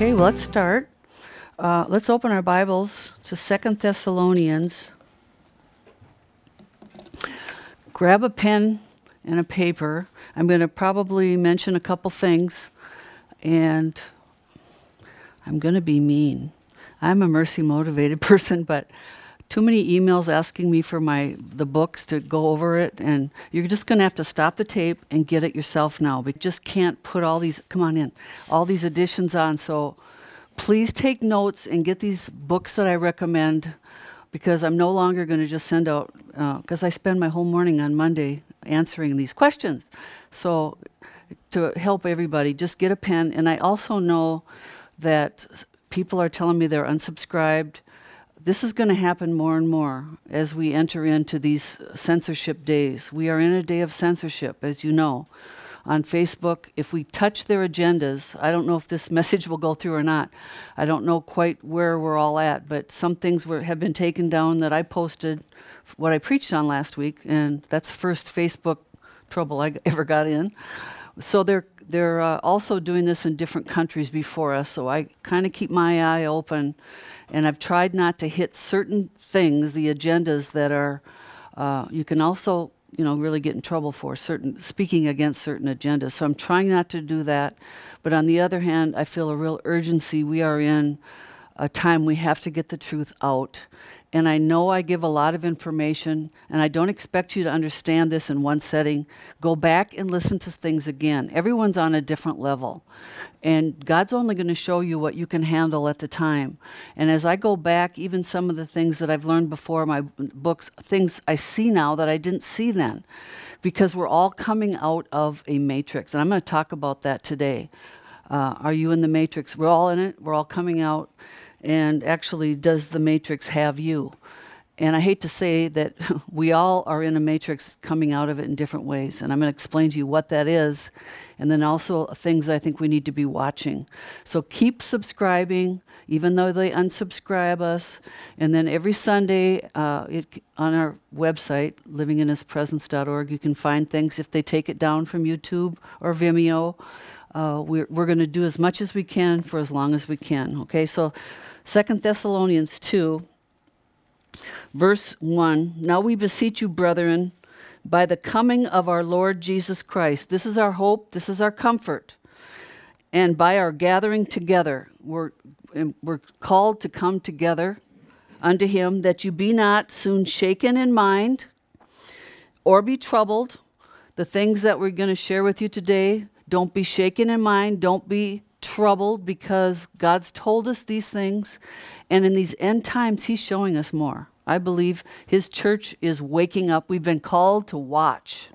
Okay, well, let's start. Let's open our Bibles to 2 Thessalonians. Grab a pen and a paper. I'm going to probably mention a couple things, and I'm going to be mean. I'm a mercy-motivated person, but too many emails asking me for the books to go over it, and you're just going to have to stop the tape and get it yourself now. We just can't put all these additions on, so please take notes and get these books that I recommend, because I'm no longer going to just send out, because I spend my whole morning on Monday answering these questions. So to help everybody, just get a pen. And I also know that people are telling me they're unsubscribed. This is going to happen more and more as we enter into these censorship days. We are in a day of censorship, as you know. On Facebook, if we touch their agendas, I don't know if this message will go through or not. I don't know quite where we're all at, but some things have been taken down that I posted, what I preached on last week, and that's the first Facebook trouble I ever got in. So they're also doing this in different countries before us, so I kind of keep my eye open, and I've tried not to hit certain things, the agendas that are, you can also really get in trouble for speaking against certain agendas. So I'm trying not to do that. But on the other hand, I feel a real urgency. We are in a time we have to get the truth out. And I know I give a lot of information, and I don't expect you to understand this in one setting. Go back and listen to things again. Everyone's on a different level. And God's only going to show you what you can handle at the time. And as I go back, even some of the things that I've learned before, my books, things I see now that I didn't see then. Because we're all coming out of a matrix. And I'm going to talk about that today. Are you in the matrix? We're all in it. We're all coming out. And actually, does the matrix have you? And I hate to say that we all are in a matrix coming out of it in different ways. And I'm going to explain to you what that is. And then also things I think we need to be watching. So keep subscribing, even though they unsubscribe us. And then every Sunday on our website, livinginhispresence.org, you can find things if they take it down from YouTube or Vimeo. We're going to do as much as we can for as long as we can. Okay, so 2 Thessalonians 2, verse 1, "Now we beseech you, brethren, by the coming of our Lord Jesus Christ." This is our hope, this is our comfort. "And by our gathering together," we're called to come together unto him, "that you be not soon shaken in mind or be troubled." The things that we're going to share with you today, don't be shaken in mind, don't be troubled, because God's told us these things. And in these end times, he's showing us more. I believe his church is waking up. We've been called to watch.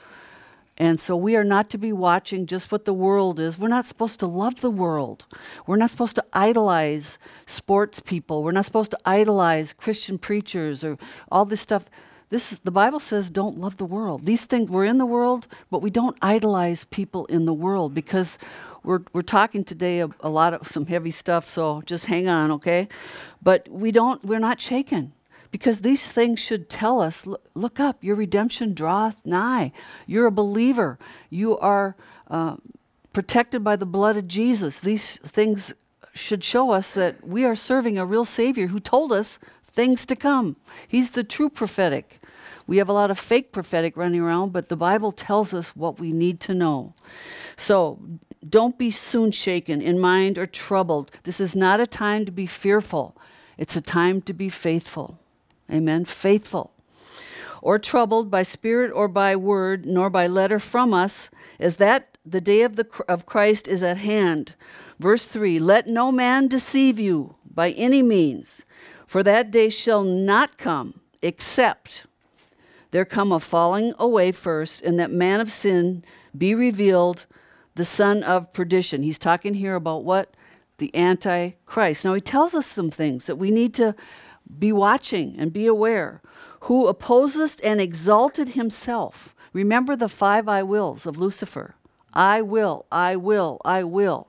And so we are not to be watching just what the world is. We're not supposed to love the world. We're not supposed to idolize sports people. We're not supposed to idolize Christian preachers or all this stuff. The Bible says don't love the world. These things, we're in the world, but we don't idolize people in the world, because we're talking today a lot of some heavy stuff, so just hang on, okay? But we're not shaken, because these things should tell us, look up, your redemption draweth nigh. You're a believer. You are protected by the blood of Jesus. These things should show us that we are serving a real Savior who told us things to come. He's the true prophetic. We have a lot of fake prophetic running around, but the Bible tells us what we need to know. So don't be soon shaken in mind or troubled. This is not a time to be fearful. It's a time to be faithful. Amen? Faithful. "Or troubled by spirit or by word, nor by letter from us, as that the day of Christ is at hand." Verse 3, "Let no man deceive you by any means, for that day shall not come, except there come a falling away first, and that man of sin be revealed, the son of perdition." He's talking here about what? The Antichrist. Now he tells us some things that we need to be watching and be aware. "Who opposeth and exalted himself." Remember the 5 I wills of Lucifer. I will, I will, I will.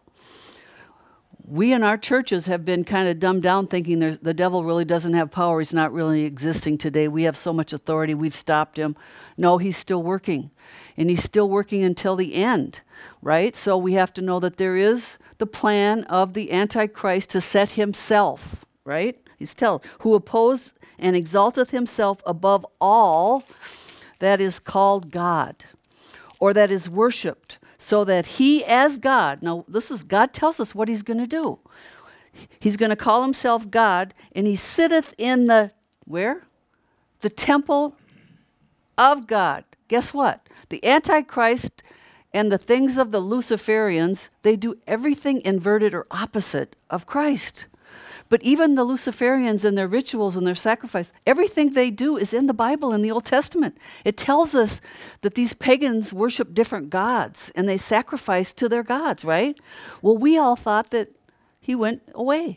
We in our churches have been kind of dumbed down, thinking the devil really doesn't have power. He's not really existing today. We have so much authority. We've stopped him. No, he's still working. And he's still working until the end, right? So we have to know that there is the plan of the Antichrist to set himself, right? Who opposed and exalteth himself above all that is called God, or that is worshipped, so that he as God, now God tells us what he's going to do. He's going to call himself God, and he sitteth in the, where? The temple of God. Guess what? The Antichrist and the things of the Luciferians, they do everything inverted or opposite of Christ. But even the Luciferians and their rituals and their sacrifice, everything they do is in the Bible, in the Old Testament. It tells us that these pagans worship different gods and they sacrifice to their gods, right? Well, we all thought that he went away.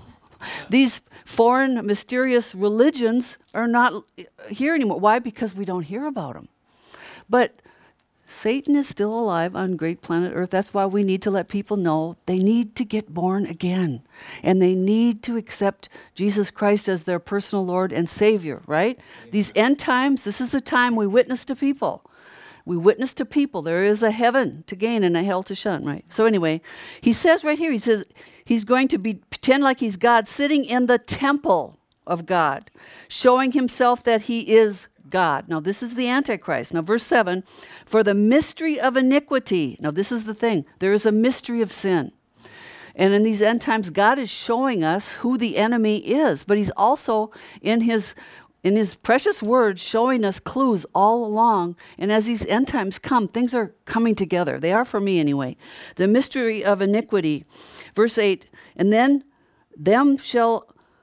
These foreign, mysterious religions are not here anymore. Why? Because we don't hear about them. But Satan is still alive on great planet Earth. That's why we need to let people know they need to get born again. And they need to accept Jesus Christ as their personal Lord and Savior, right? Amen. These end times, this is the time we witness to people. We witness to people. There is a heaven to gain and a hell to shun, right? So anyway, he says right here, he says he's going to pretend like he's God, sitting in the temple of God, showing himself that he is God. Now, this is the Antichrist. Now, verse 7, for the mystery of iniquity. Now, this is the thing. There is a mystery of sin. And in these end times, God is showing us who the enemy is. But he's also, in his precious word, showing us clues all along. And as these end times come, things are coming together. They are for me anyway. The mystery of iniquity. Verse 8, and then them shall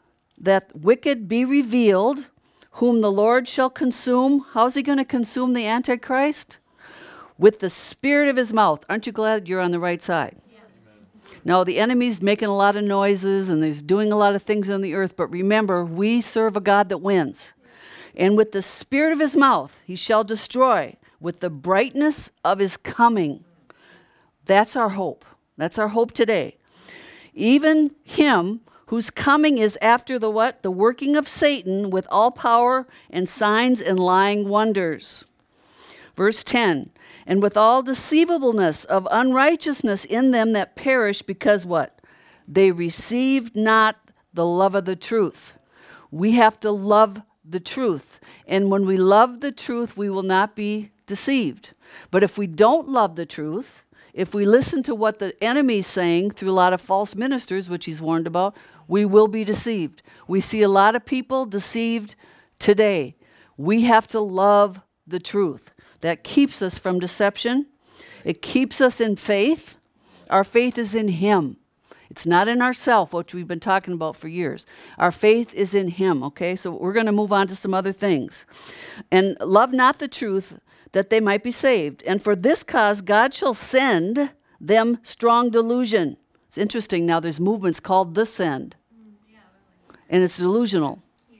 that wicked be revealed, whom the Lord shall consume. How's he going to consume the Antichrist? With the spirit of his mouth. Aren't you glad you're on the right side? Yes. No, the enemy's making a lot of noises and he's doing a lot of things on the earth, but remember, we serve a God that wins. And with the spirit of his mouth he shall destroy, with the brightness of his coming. That's our hope. That's our hope today. Even him whose coming is after the what? The working of Satan with all power and signs and lying wonders. Verse 10, and with all deceivableness of unrighteousness in them that perish, because what? They received not the love of the truth. We have to love the truth. And when we love the truth, we will not be deceived. But if we don't love the truth, if we listen to what the enemy's saying through a lot of false ministers, which he's warned about, we will be deceived. We see a lot of people deceived today. We have to love the truth. That keeps us from deception. It keeps us in faith. Our faith is in him. It's not in ourselves, which we've been talking about for years. Our faith is in him, okay? So we're going to move on to some other things. And love not the truth, that they might be saved. And for this cause God shall send them strong delusion. It's interesting now, there's movements called the send. And it's delusional.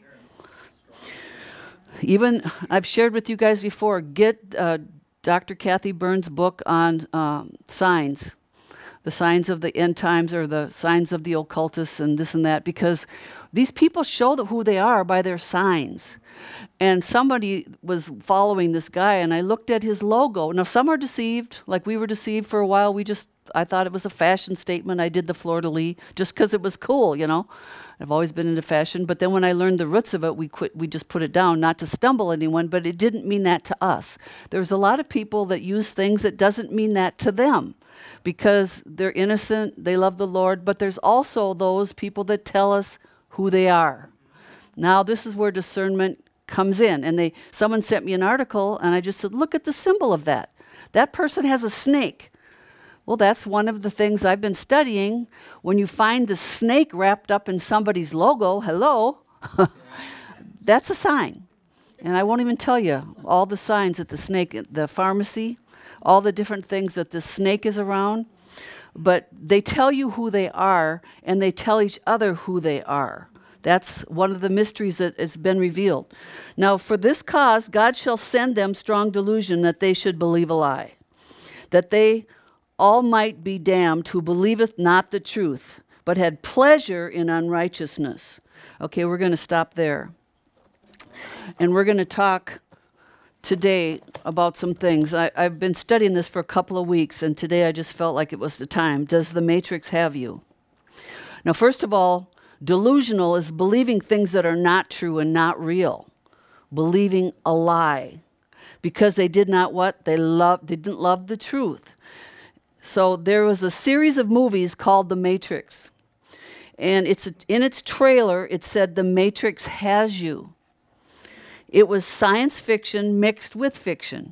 Even, I've shared with you guys before, get Dr. Kathy Burns' book on signs. The signs of the end times, or the signs of the occultists and this and that, because these people show who they are by their signs. And somebody was following this guy, and I looked at his logo. Now, some are deceived, like we were deceived for a while. I thought it was a fashion statement. I did the fleur-de-lis just because it was cool, you know. I've always been into fashion. But then when I learned the roots of it, we just put it down, not to stumble anyone, but it didn't mean that to us. There's a lot of people that use things that doesn't mean that to them because they're innocent, they love the Lord, but there's also those people that tell us who they are. Now, this is where discernment comes in. And someone sent me an article, and I just said, look at the symbol of that. That person has a snake. Well, that's one of the things I've been studying. When you find the snake wrapped up in somebody's logo, hello, that's a sign. And I won't even tell you all the signs that the snake, the pharmacy, all the different things that the snake is around. But they tell you who they are, and they tell each other who they are. That's one of the mysteries that has been revealed. Now, for this cause, God shall send them strong delusion that they should believe a lie, that they all might be damned who believeth not the truth, but had pleasure in unrighteousness. Okay, we're going to stop there. And we're going to talk today about some things. I've been studying this for a couple of weeks, and today I just felt like it was the time. Does the matrix have you? Now, first of all, delusional is believing things that are not true and not real, believing a lie, because they did not what? They didn't love the truth. So there was a series of movies called The Matrix, and in its trailer, it said, "The Matrix has you." It was science fiction mixed with fiction.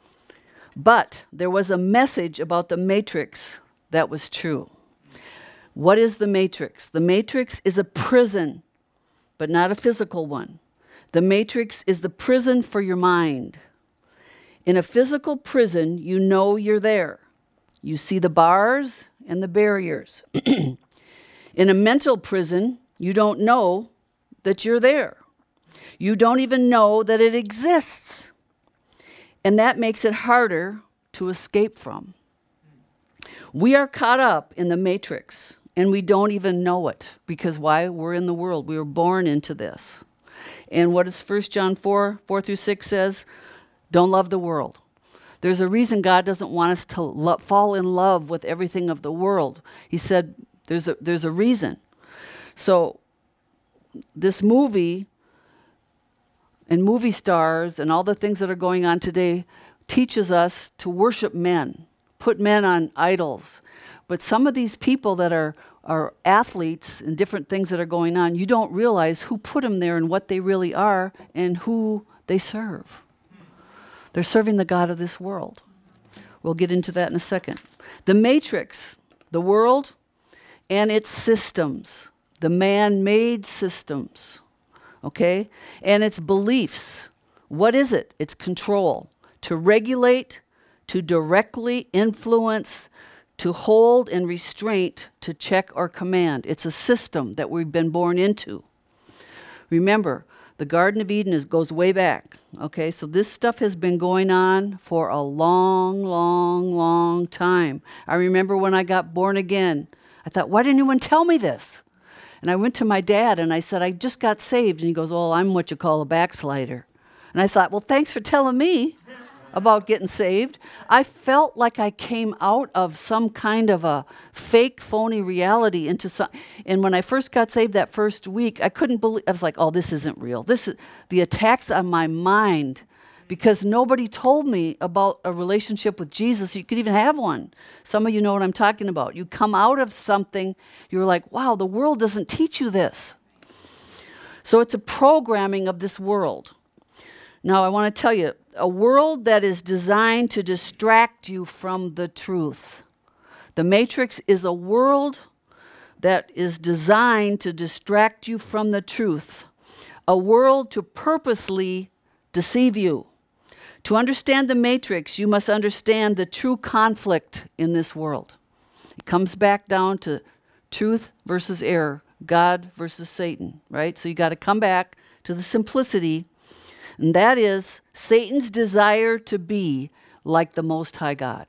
But there was a message about the Matrix that was true. What is the Matrix? The Matrix is a prison, but not a physical one. The Matrix is the prison for your mind. In a physical prison, you know you're there. You see the bars and the barriers. In a mental prison, you don't know that you're there. You don't even know that it exists. And that makes it harder to escape from. We are caught up in the matrix, and we don't even know it. Because why? We're in the world. We were born into this. And what does 1 John 4:4-6 says? Don't love the world. There's a reason God doesn't want us to fall in love with everything of the world. He said there's a reason. So this movie and movie stars and all the things that are going on today teaches us to worship men, put men on idols. But some of these people that are athletes and different things that are going on, you don't realize who put them there and what they really are and who they serve. They're serving the God of this world. We'll get into that in a second. The matrix, the world and its systems, the man-made systems. Okay? And its beliefs. What is it? It's control. To regulate, to directly influence, to hold and restraint, to check or command. It's a system that we've been born into. Remember, the Garden of Eden goes way back. Okay? So this stuff has been going on for a long, long, long time. I remember when I got born again, I thought, why didn't anyone tell me this? And I went to my dad and I said, I just got saved. And he goes, well, I'm what you call a backslider. And I thought, well, thanks for telling me about getting saved. I felt like I came out of some kind of a fake, phony reality into some. And when I first got saved that first week, I couldn't believe, I was like, oh, this isn't real. This is the attacks on my mind, because nobody told me about a relationship with Jesus. You could even have one. Some of you know what I'm talking about. You come out of something, you're like, wow, the world doesn't teach you this. So it's a programming of this world. Now, I want to tell you, a world that is designed to distract you from the truth. The Matrix is a world that is designed to distract you from the truth. A world to purposely deceive you. To understand the matrix, you must understand the true conflict in this world. It comes back down to truth versus error, God versus Satan, right? So you got to come back to the simplicity, and that is Satan's desire to be like the Most High God.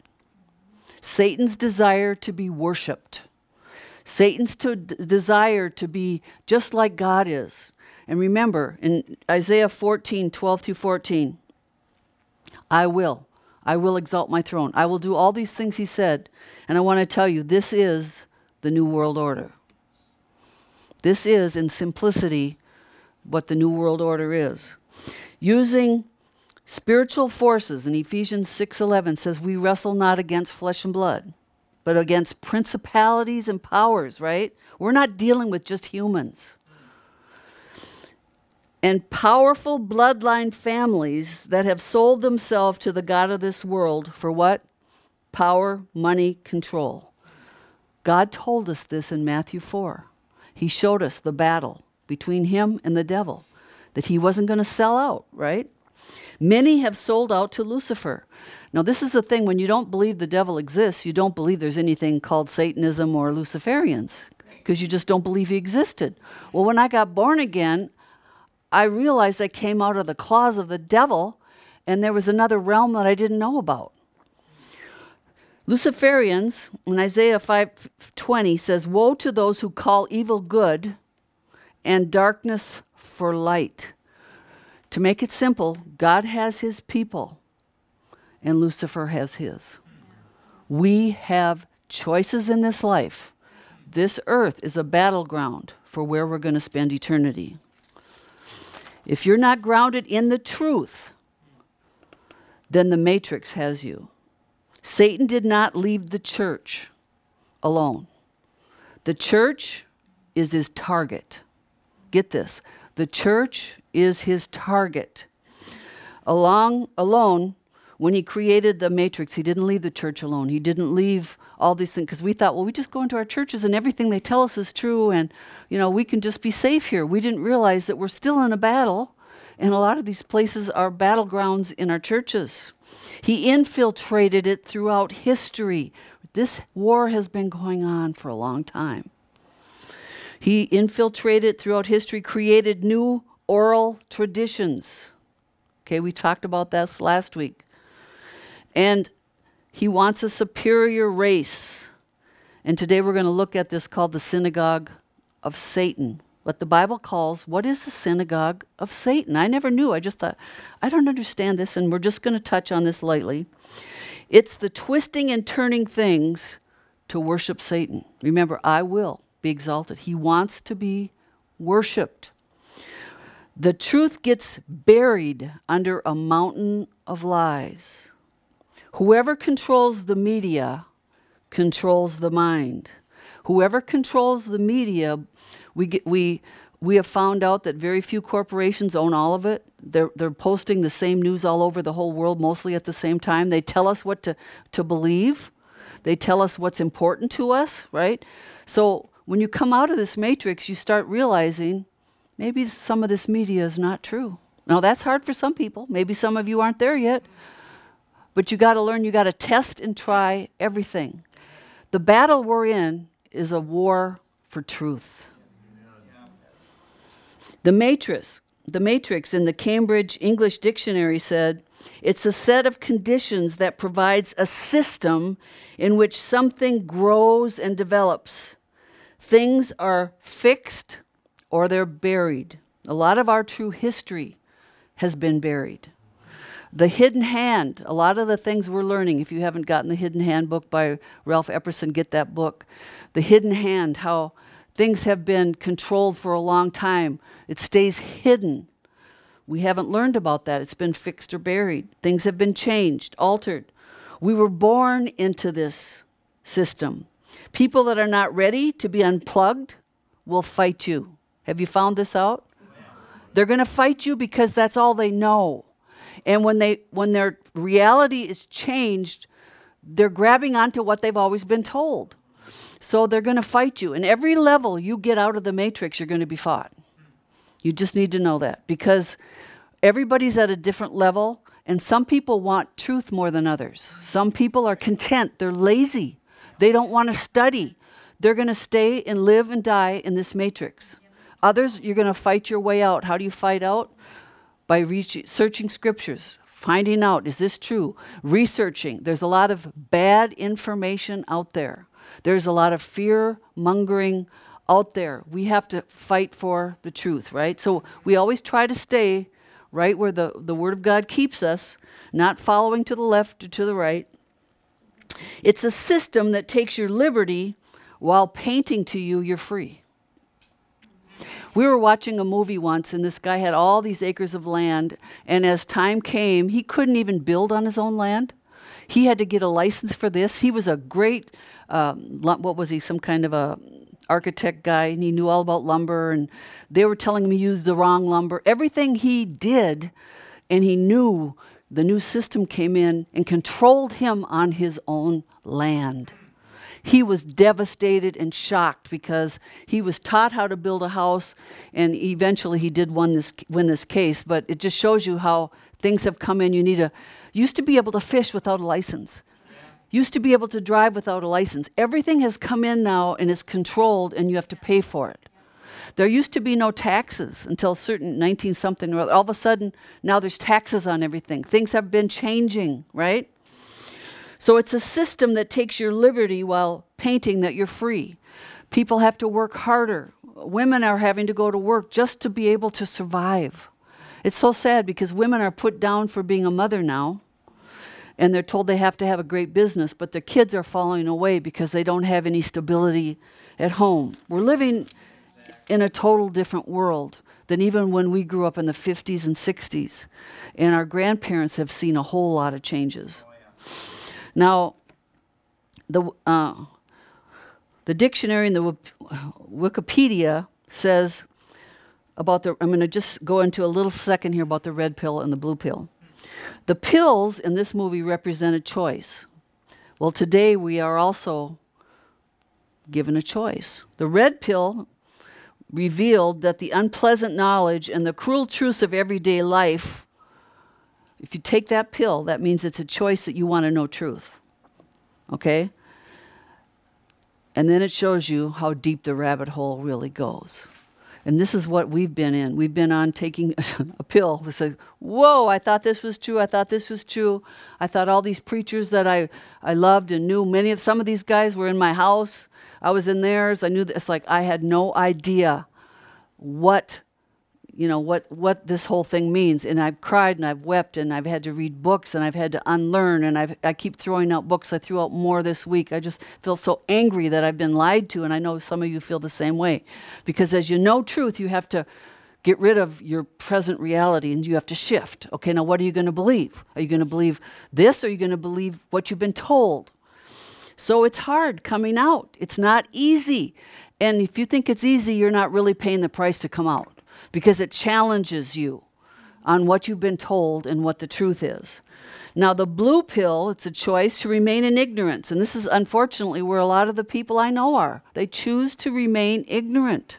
Satan's desire to be worshipped. Satan's desire to be just like God is. And remember, in Isaiah 14:12-14, I will exalt my throne. I will do all these things he said. And I want to tell you, this is the New World Order. This is, in simplicity, what the New World Order is. Using spiritual forces, in Ephesians 6:11 says, we wrestle not against flesh and blood, but against principalities and powers, right? We're not dealing with just humans. And powerful bloodline families that have sold themselves to the God of this world for what? Power, money, control. God told us this in Matthew 4. He showed us the battle between him and the devil, that he wasn't going to sell out, right? Many have sold out to Lucifer. Now, this is the thing, when you don't believe the devil exists, you don't believe there's anything called Satanism or Luciferians, because you just don't believe he existed. Well, when I got born again, I realized I came out of the claws of the devil, and there was another realm that I didn't know about. Luciferians, in Isaiah 5:20, says, woe to those who call evil good and darkness for light, To make it simple, God has his people and Lucifer has his. We have choices in this life. This earth is a battleground for where we're going to spend eternity. If you're not grounded in the truth, then the matrix has you. Satan did not leave the church alone. The church is his target. Get this. The church is his target. Alone, when he created the matrix, he didn't leave the church alone. He didn't leave all these things, because we thought, well, we just go into our churches and everything they tell us is true, and we can just be safe here. We didn't realize that we're still in a battle, and a lot of these places are battlegrounds in our churches. He infiltrated it throughout history. This war has been going on for a long time. He infiltrated throughout history, created new oral traditions. Okay, we talked about this last week. And he wants a superior race. And today we're going to look at this called the synagogue of Satan. What the Bible calls, what is the synagogue of Satan? I never knew. I just thought, I don't understand this, and we're just going to touch on this lightly. It's the twisting and turning things to worship Satan. Remember, I will be exalted. He wants to be worshiped. The truth gets buried under a mountain of lies. Whoever controls the media controls the mind. Whoever controls the media, we have found out that very few corporations own all of it. They're posting the same news all over the whole world, mostly at the same time. They tell us what to believe. They tell us what's important to us, right? So when you come out of this matrix, you start realizing maybe some of this media is not true. Now, that's hard for some people. Maybe some of you aren't there yet. But you got to learn, you got to test and try everything. The battle we're in is a war for truth. The Matrix in the Cambridge English Dictionary said, it's a set of conditions that provides a system in which something grows and develops. Things are fixed or they're buried. A lot of our true history has been buried. The hidden hand, a lot of the things we're learning, if you haven't gotten the Hidden Hand book by Ralph Epperson, get that book. The hidden hand, how things have been controlled for a long time. It stays hidden. We haven't learned about that. It's been fixed or buried. Things have been changed, altered. We were born into this system. People that are not ready to be unplugged will fight you. Have you found this out? They're going to fight you because that's all they know. And when their reality is changed, they're grabbing onto what they've always been told. So they're going to fight you. And every level you get out of the matrix, you're going to be fought. You just need to know that, because everybody's at a different level, and some people want truth more than others. Some people are content. They're lazy. They don't want to study. They're going to stay and live and die in this matrix. Others, you're going to fight your way out. How do you fight out? By searching scriptures, finding out, is this true? Researching. There's a lot of bad information out there. There's a lot of fear-mongering out there. We have to fight for the truth, right? So we always try to stay right where the Word of God keeps us, not following to the left or to the right. It's a system that takes your liberty while painting to you you're free. We were watching a movie once, and this guy had all these acres of land, and as time came, he couldn't even build on his own land. He had to get a license for this. He was a great, what was he, some kind of a architect guy, and he knew all about lumber, and they were telling him he used the wrong lumber. Everything he did, and he knew the new system came in and controlled him on his own land. He was devastated and shocked because he was taught how to build a house, and eventually he did win this case. But it just shows you how things have come in. Used to be able to fish without a license. Used to be able to drive without a license. Everything has come in now and is controlled, and you have to pay for it. There used to be no taxes until certain 19-something. All of a sudden, now there's taxes on everything. Things have been changing, right? So it's a system that takes your liberty while painting that you're free. People have to work harder. Women are having to go to work just to be able to survive. It's so sad because women are put down for being a mother now, and they're told they have to have a great business, but their kids are falling away because they don't have any stability at home. We're living in a total different world than even when we grew up in the 50s and 60s. And our grandparents have seen a whole lot of changes. Now, the dictionary and the Wikipedia says about I'm going to just go into a little second here about the red pill and the blue pill. The pills in this movie represent a choice. Well, today we are also given a choice. The red pill revealed that the unpleasant knowledge and the cruel truths of everyday life, if you take that pill, that means it's a choice that you want to know truth. Okay? And then it shows you how deep the rabbit hole really goes. And this is what we've been in. We've been on taking a pill. We say, whoa, I thought this was true. I thought this was true. I thought all these preachers that I loved and knew, some of these guys were in my house. I was in theirs. I knew that it's like I had no idea what this whole thing means. And I've cried and I've wept and I've had to read books and I've had to unlearn and I keep throwing out books. I threw out more this week. I just feel so angry that I've been lied to, and I know some of you feel the same way. Because as you know truth, you have to get rid of your present reality and you have to shift. Okay, now what are you going to believe? Are you going to believe this, or are you going to believe what you've been told? So it's hard coming out. It's not easy. And if you think it's easy, you're not really paying the price to come out, because it challenges you on what you've been told and what the truth is. Now, the blue pill, it's a choice to remain in ignorance. And this is unfortunately where a lot of the people I know are. They choose to remain ignorant.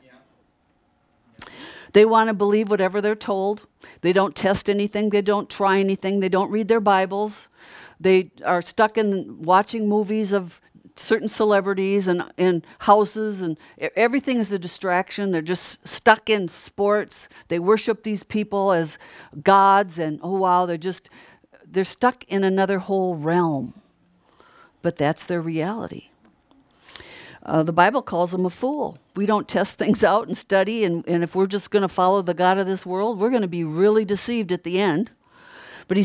They want to believe whatever they're told. They don't test anything. They don't try anything. They don't read their Bibles. They are stuck in watching movies of certain celebrities and in houses, and everything is a distraction. They're just stuck in sports. They worship these people as gods, and oh wow, they're stuck in another whole realm. But that's their reality. The Bible calls them a fool. We don't test things out and study, and if we're just going to follow the God of this world, we're going to be really deceived at the end. But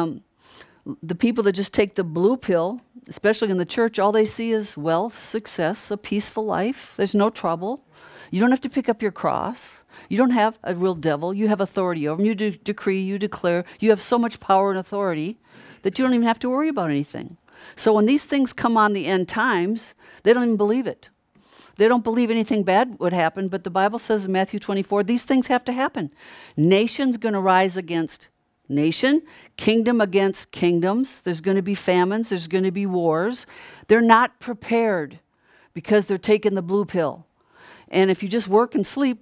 the people that just take the blue pill, especially in the church, all they see is wealth, success, a peaceful life. There's no trouble. You don't have to pick up your cross. You don't have a real devil. You have authority over them. You decree, you declare. You have so much power and authority that you don't even have to worry about anything. So when these things come on the end times, they don't even believe it. They don't believe anything bad would happen, but the Bible says in Matthew 24, these things have to happen. Nation's going to rise against nation, kingdom against kingdoms. There's going to be famines. There's going to be wars. They're not prepared because they're taking the blue pill. And if you just work and sleep,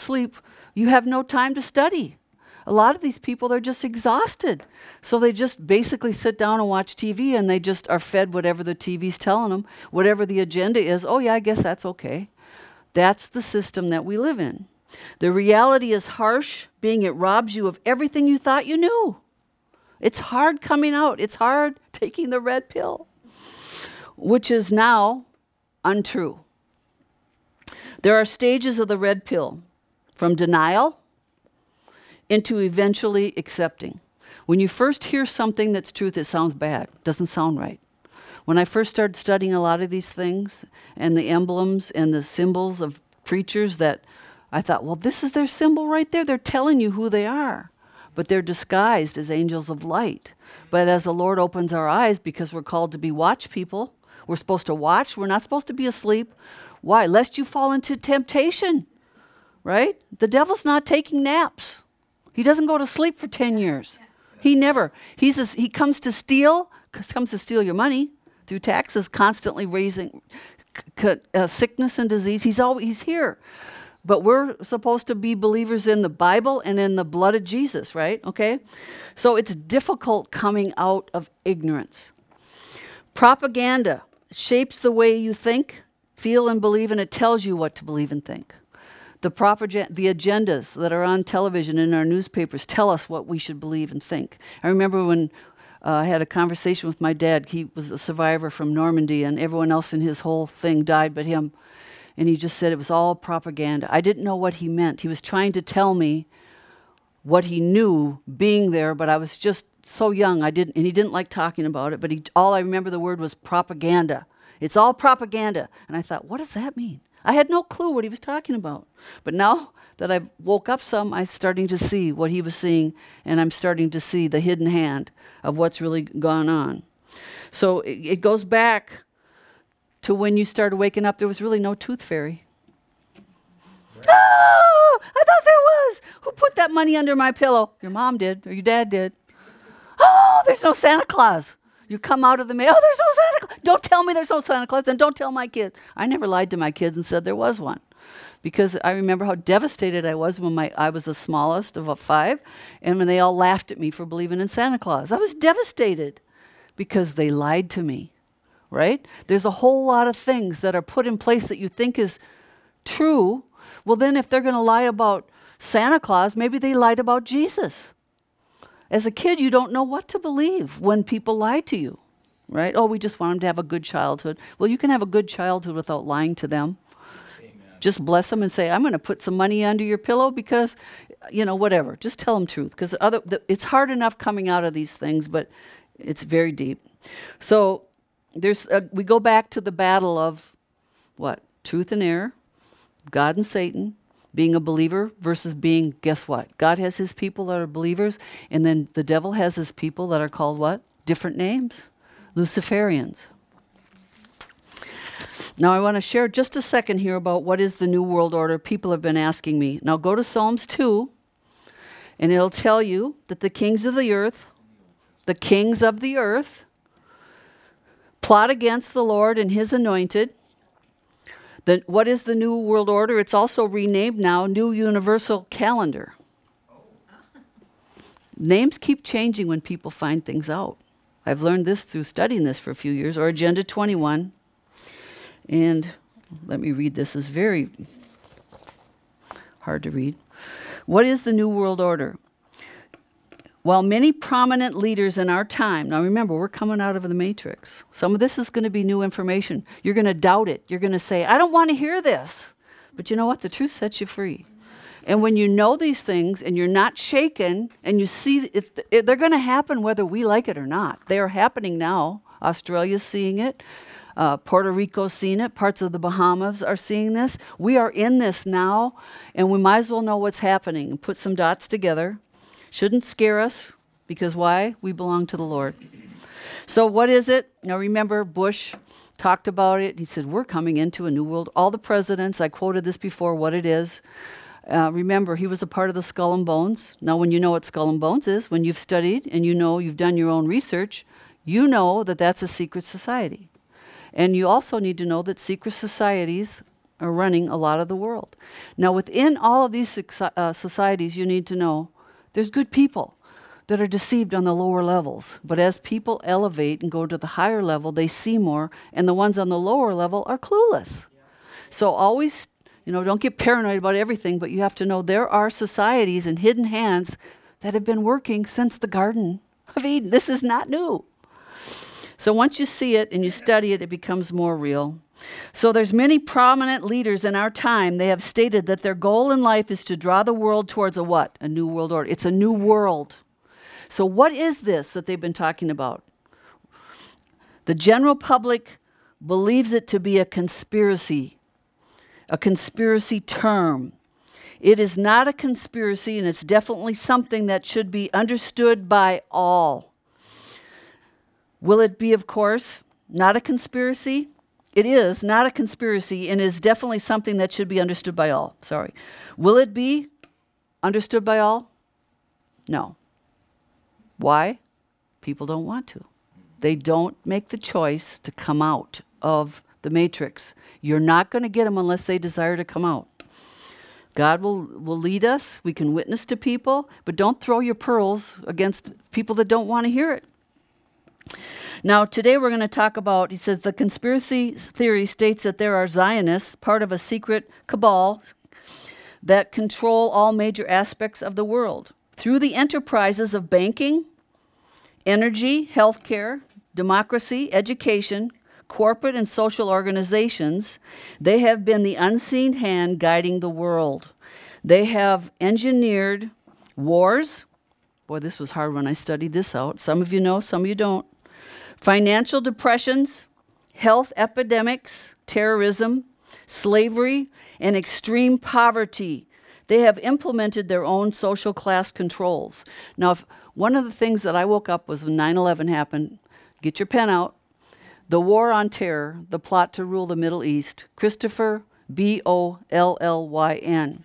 you have no time to study. A lot of these people, they're just exhausted. So they just basically sit down and watch TV, and they just are fed whatever the TV's telling them, whatever the agenda is. Oh yeah, I guess that's okay. That's the system that we live in. The reality is harsh, being it robs you of everything you thought you knew. It's hard coming out. It's hard taking the red pill, which is now untrue. There are stages of the red pill, from denial into eventually accepting. When you first hear something that's truth, it sounds bad. It doesn't sound right. When I first started studying a lot of these things and the emblems and the symbols of preachers, that I thought, well, this is their symbol right there. They're telling you who they are, but they're disguised as angels of light. But as the Lord opens our eyes, because we're called to be watch people, we're supposed to watch. We're not supposed to be asleep. Why? Lest you fall into temptation, right? The devil's not taking naps. He doesn't go to sleep for 10 years. He never. He comes to steal your money through taxes, constantly raising sickness and disease. He's here. But we're supposed to be believers in the Bible and in the blood of Jesus, right? Okay? So it's difficult coming out of ignorance. Propaganda shapes the way you think, feel, and believe, and it tells you what to believe and think. The agendas that are on television and in our newspapers tell us what we should believe and think. I remember when I had a conversation with my dad. He was a survivor from Normandy, and everyone else in his whole thing died but him. And he just said it was all propaganda. I didn't know what he meant. He was trying to tell me what he knew being there, but I was just so young. And he didn't like talking about it, but all I remember the word was propaganda. It's all propaganda. And I thought, what does that mean? I had no clue what he was talking about. But now that I woke up some, I'm starting to see what he was seeing, and I'm starting to see the hidden hand of what's really gone on. So it goes back to when you started waking up. There was really no tooth fairy. Right. Oh, I thought there was. Who put that money under my pillow? Your mom did, or your dad did. Oh, there's no Santa Claus. You come out of the mail, oh, there's no Santa Claus. Don't tell me there's no Santa Claus, and don't tell my kids. I never lied to my kids and said there was one, because I remember how devastated I was when I was the smallest of 5, and when they all laughed at me for believing in Santa Claus. I was devastated because they lied to me, right? There's a whole lot of things that are put in place that you think is true. Well, then if they're going to lie about Santa Claus, maybe they lied about Jesus. As a kid, you don't know what to believe when people lie to you, right? Oh, we just want them to have a good childhood. Well, you can have a good childhood without lying to them. Amen. Just bless them and say, I'm going to put some money under your pillow because, whatever. Just tell them truth, because it's hard enough coming out of these things, but it's very deep. So we go back to the battle of what? Truth and error, God and Satan, being a believer versus being, guess what? God has his people that are believers, and then the devil has his people that are called what? Different names. Luciferians. Now I want to share just a second here about what is the New World Order. People have been asking me. Now go to Psalms 2, and it'll tell you that the kings of the earth plot against the Lord and his anointed. What is the New World Order? It's also renamed now New Universal Calendar. Names keep changing when people find things out. I've learned this through studying this for a few years, or Agenda 21. And let me read this. It's very hard to read. What is the New World Order? While many prominent leaders in our time, now remember, we're coming out of the matrix. Some of this is going to be new information. You're going to doubt it. You're going to say, I don't want to hear this. But you know what? The truth sets you free. And when you know these things and you're not shaken and you see they're going to happen whether we like it or not. They are happening now. Australia's seeing it. Puerto Rico's seeing it. Parts of the Bahamas are seeing this. We are in this now, and we might as well know what's happening and put some dots together. Shouldn't scare us, because why? We belong to the Lord. So what is it? Now remember, Bush talked about it. He said, we're coming into a new world. All the presidents, I quoted this before, what it is. Remember, he was a part of the Skull and Bones. Now when you know what Skull and Bones is, when you've studied and you know you've done your own research, you know that that's a secret society. And you also need to know that secret societies are running a lot of the world. Now within all of these societies, you need to know there's good people that are deceived on the lower levels. But as people elevate and go to the higher level, they see more, and the ones on the lower level are clueless. Yeah. So always, don't get paranoid about everything, but you have to know there are societies and hidden hands that have been working since the Garden of Eden. This is not new. So once you see it and you study it, it becomes more real. So there's many prominent leaders in our time. They have stated that their goal in life is to draw the world towards a what? A new world order. It's a new world. So what is this that they've been talking about? The general public believes it to be a conspiracy term. It is not a conspiracy, and it's definitely something that should be understood by all. Will it be, of course, not a conspiracy? It is not a conspiracy, and is definitely something that should be understood by all. Sorry. Will it be understood by all? No. Why? People don't want to. They don't make the choice to come out of the matrix. You're not going to get them unless they desire to come out. God will lead us. We can witness to people, but don't throw your pearls against people that don't want to hear it. Now, today we're going to talk about, he says, the conspiracy theory states that there are Zionists, part of a secret cabal, that control all major aspects of the world. Through the enterprises of banking, energy, healthcare, democracy, education, corporate and social organizations, they have been the unseen hand guiding the world. They have engineered Wars. Boy, this was hard when I studied this out. Some of you know, some of you don't. Financial depressions, health epidemics, terrorism, slavery, and extreme poverty. They have implemented their own social class controls. Now, one of the things that I woke up was when 9/11 happened, get your pen out, The War on Terror, The Plot to Rule the Middle East, Christopher Bollyn.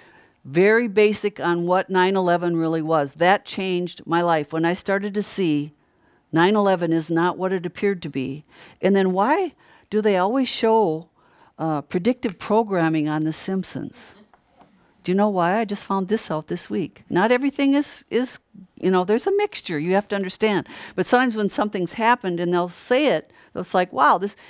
Very basic on what 9/11 really was. That changed my life when I started to see 9/11 is not what it appeared to be. And then why do they always show predictive programming on The Simpsons? Do you know why? I just found this out this week. Not everything is there's a mixture, you have to understand. But sometimes when something's happened and they'll say it, it's like, wow, this,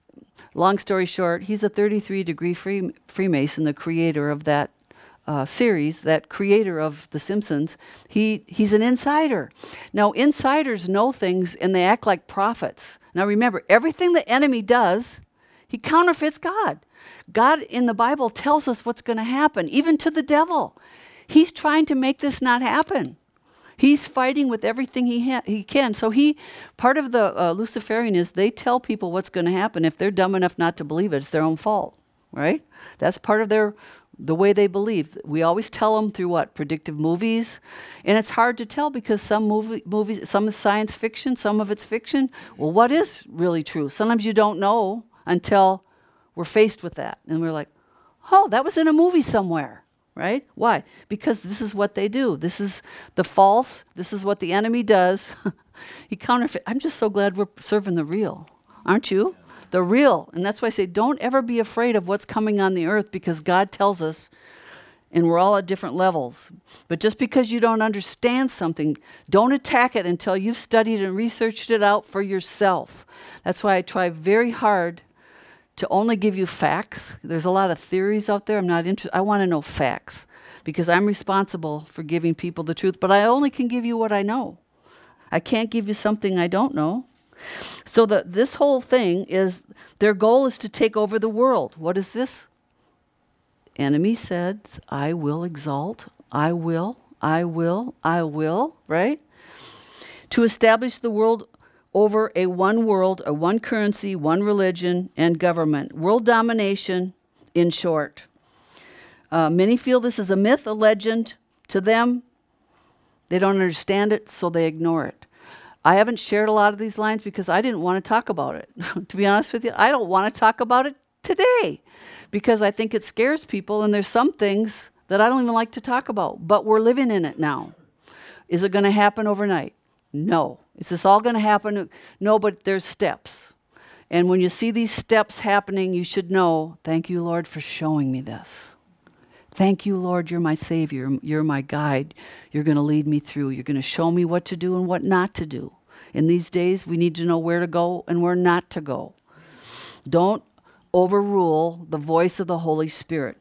long story short, he's a 33-degree Freemason, the creator of that series, that creator of The Simpsons. He's an insider. Now, insiders know things and they act like prophets. Now remember, everything the enemy does, he counterfeits God. God in the Bible tells us what's going to happen, even to the devil. He's trying to make this not happen. He's fighting with everything he can. So part of the Luciferian is they tell people what's going to happen. If they're dumb enough not to believe it, it's their own fault, right? That's part of the way they believe. We always tell them through what? Predictive movies. And it's hard to tell because some movies, some is science fiction, some of it's fiction. Well, what is really true? Sometimes you don't know until we're faced with that. And we're like, oh, that was in a movie somewhere, right? Why? Because this is what they do. This is the false. This is what the enemy does. He counterfeit. I'm just so glad we're serving the real. Aren't you? The real. And that's why I say don't ever be afraid of what's coming on the earth because God tells us, and we're all at different levels. But just because you don't understand something, don't attack it until you've studied and researched it out for yourself. That's why I try very hard to only give you facts. There's a lot of theories out there. I'm not interested. I want to know facts because I'm responsible for giving people the truth, but I only can give you what I know. I can't give you something I don't know. So this whole thing is, their goal is to take over the world. What is this? Enemy said, I will exalt, I will, right? To establish the world over a one world, a one currency, one religion, and government. World domination, in short. Many feel this is a myth, a legend. To them, they don't understand it, so they ignore it. I haven't shared a lot of these lines because I didn't want to talk about it. To be honest with you, I don't want to talk about it today because I think it scares people, and there's some things that I don't even like to talk about, but we're living in it now. Is it going to happen overnight? No. Is this all going to happen? No, but there's steps. And when you see these steps happening, you should know, thank you, Lord, for showing me this. Thank you, Lord, you're my Savior. You're my guide. You're going to lead me through. You're going to show me what to do and what not to do. In these days, we need to know where to go and where not to go. Don't overrule the voice of the Holy Spirit.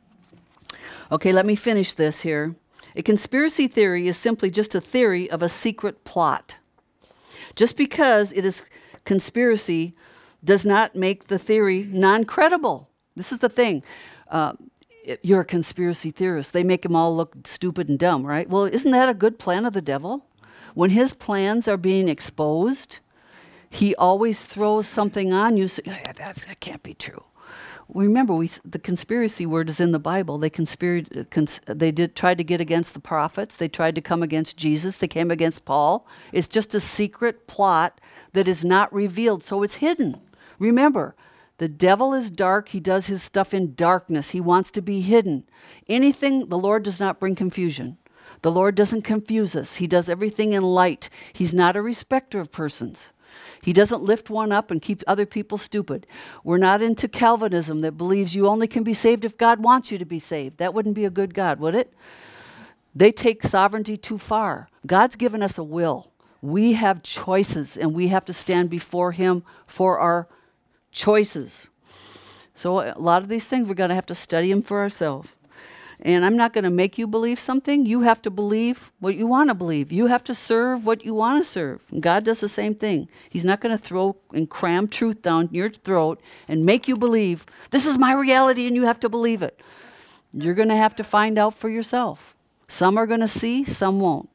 Okay, let me finish this here. A conspiracy theory is simply just a theory of a secret plot. Just because it is conspiracy does not make the theory non-credible. This is the thing. You're a conspiracy theorist. They make them all look stupid and dumb, right? Well, isn't that a good plan of the devil? When his plans are being exposed, he always throws something on you. So, yeah, that can't be true. Remember, the conspiracy word is in the Bible. They tried to get against the prophets. They tried to come against Jesus. They came against Paul. It's just a secret plot that is not revealed, so it's hidden. Remember, the devil is dark. He does his stuff in darkness. He wants to be hidden. The Lord does not bring confusion. The Lord doesn't confuse us. He does everything in light. He's not a respecter of persons. He doesn't lift one up and keep other people stupid. We're not into Calvinism that believes you only can be saved if God wants you to be saved. That wouldn't be a good God, would it? They take sovereignty too far. God's given us a will. We have choices, and we have to stand before Him for our choices. So a lot of these things, we're going to have to study them for ourselves. And I'm not going to make you believe something. You have to believe what you want to believe. You have to serve what you want to serve. And God does the same thing. He's not going to throw and cram truth down your throat and make you believe, this is my reality and you have to believe it. You're going to have to find out for yourself. Some are going to see, some won't.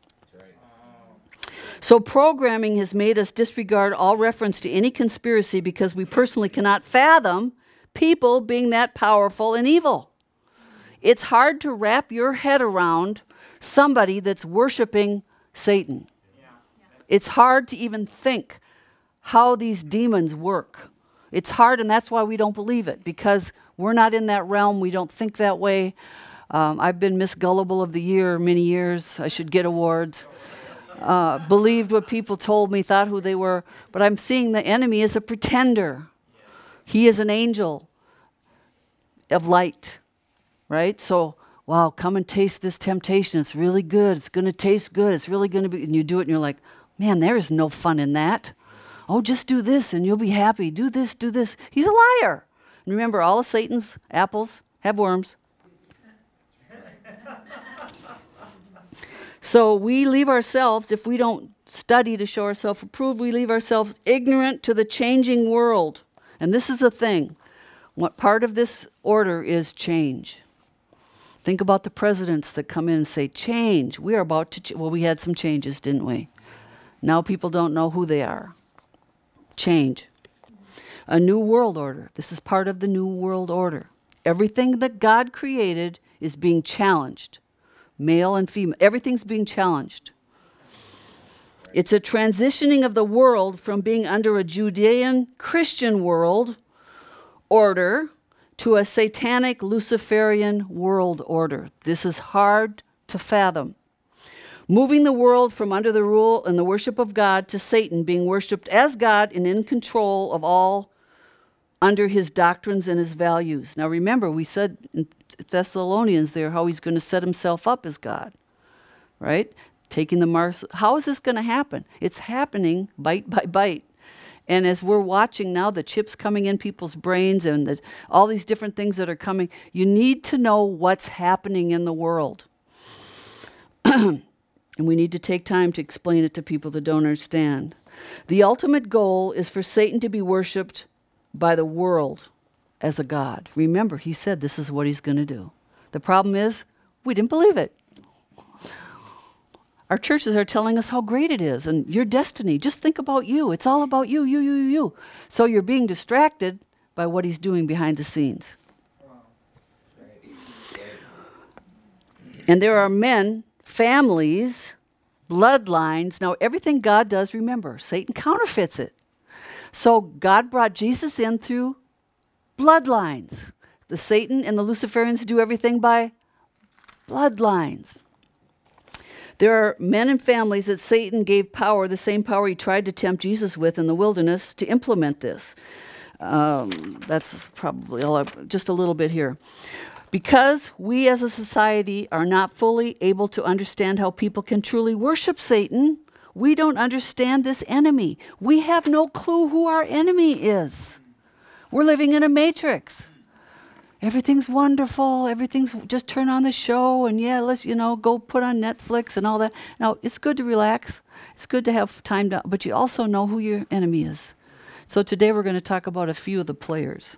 So programming has made us disregard all reference to any conspiracy because we personally cannot fathom people being that powerful and evil. It's hard to wrap your head around somebody that's worshiping Satan. It's hard to even think how these demons work. It's hard, and that's why we don't believe it, because we're not in that realm. We don't think that way. I've been Miss Gullible of the Year many years. I should get awards. Believed what people told me, thought who they were. But I'm seeing the enemy as a pretender. He is an angel of light, right? So, wow, come and taste this temptation. It's really good. It's going to taste good. It's really going to be, and you do it and you're like, man, there is no fun in that. Oh, just do this and you'll be happy. Do this, do this. He's a liar. And remember, all of Satan's apples have worms. So we leave ourselves, if we don't study to show ourselves approved, we leave ourselves ignorant to the changing world. And this is the thing. What part of this order is change. Think about the presidents that come in and say, change. We are about to, well, we had some changes, didn't we? Now people don't know who they are. Change. A new world order. This is part of the new world order. Everything that God created is being challenged. Male and female. Everything's being challenged. It's a transitioning of the world from being under a Judean Christian world order to a satanic Luciferian world order. This is hard to fathom. Moving the world from under the rule and the worship of God to Satan being worshipped as God and in control of all under his doctrines and his values. Now remember, we said in Thessalonians there how he's going to set himself up as God, right? Taking the marks. How is this going to happen? It's happening bite by bite. And as we're watching now, the chips coming in people's brains and all these different things that are coming, you need to know what's happening in the world. And we need to take time to explain it to people that don't understand. The ultimate goal is for Satan to be worshipped by the world as a god. Remember, he said this is what he's going to do. The problem is, we didn't believe it. Our churches are telling us how great it is and your destiny. Just think about you. It's all about you, you. So you're being distracted by what he's doing behind the scenes. And there are men, families, bloodlines. Now, everything God does, remember, Satan counterfeits it. So God brought Jesus in through bloodlines. The Satan and the Luciferians do everything by bloodlines. There are men and families that Satan gave power, the same power he tried to tempt Jesus with in the wilderness, to implement this. That's probably all, just a little bit here. Because we as a society are not fully able to understand how people can truly worship Satan, we don't understand this enemy. We have no clue who our enemy is. We're living in a matrix. Everything's wonderful. Everything's just turn on the show and yeah, let's, go put on Netflix and all that. Now, it's good to relax. It's good to have time to, but you also know who your enemy is. So today we're going to talk about a few of the players.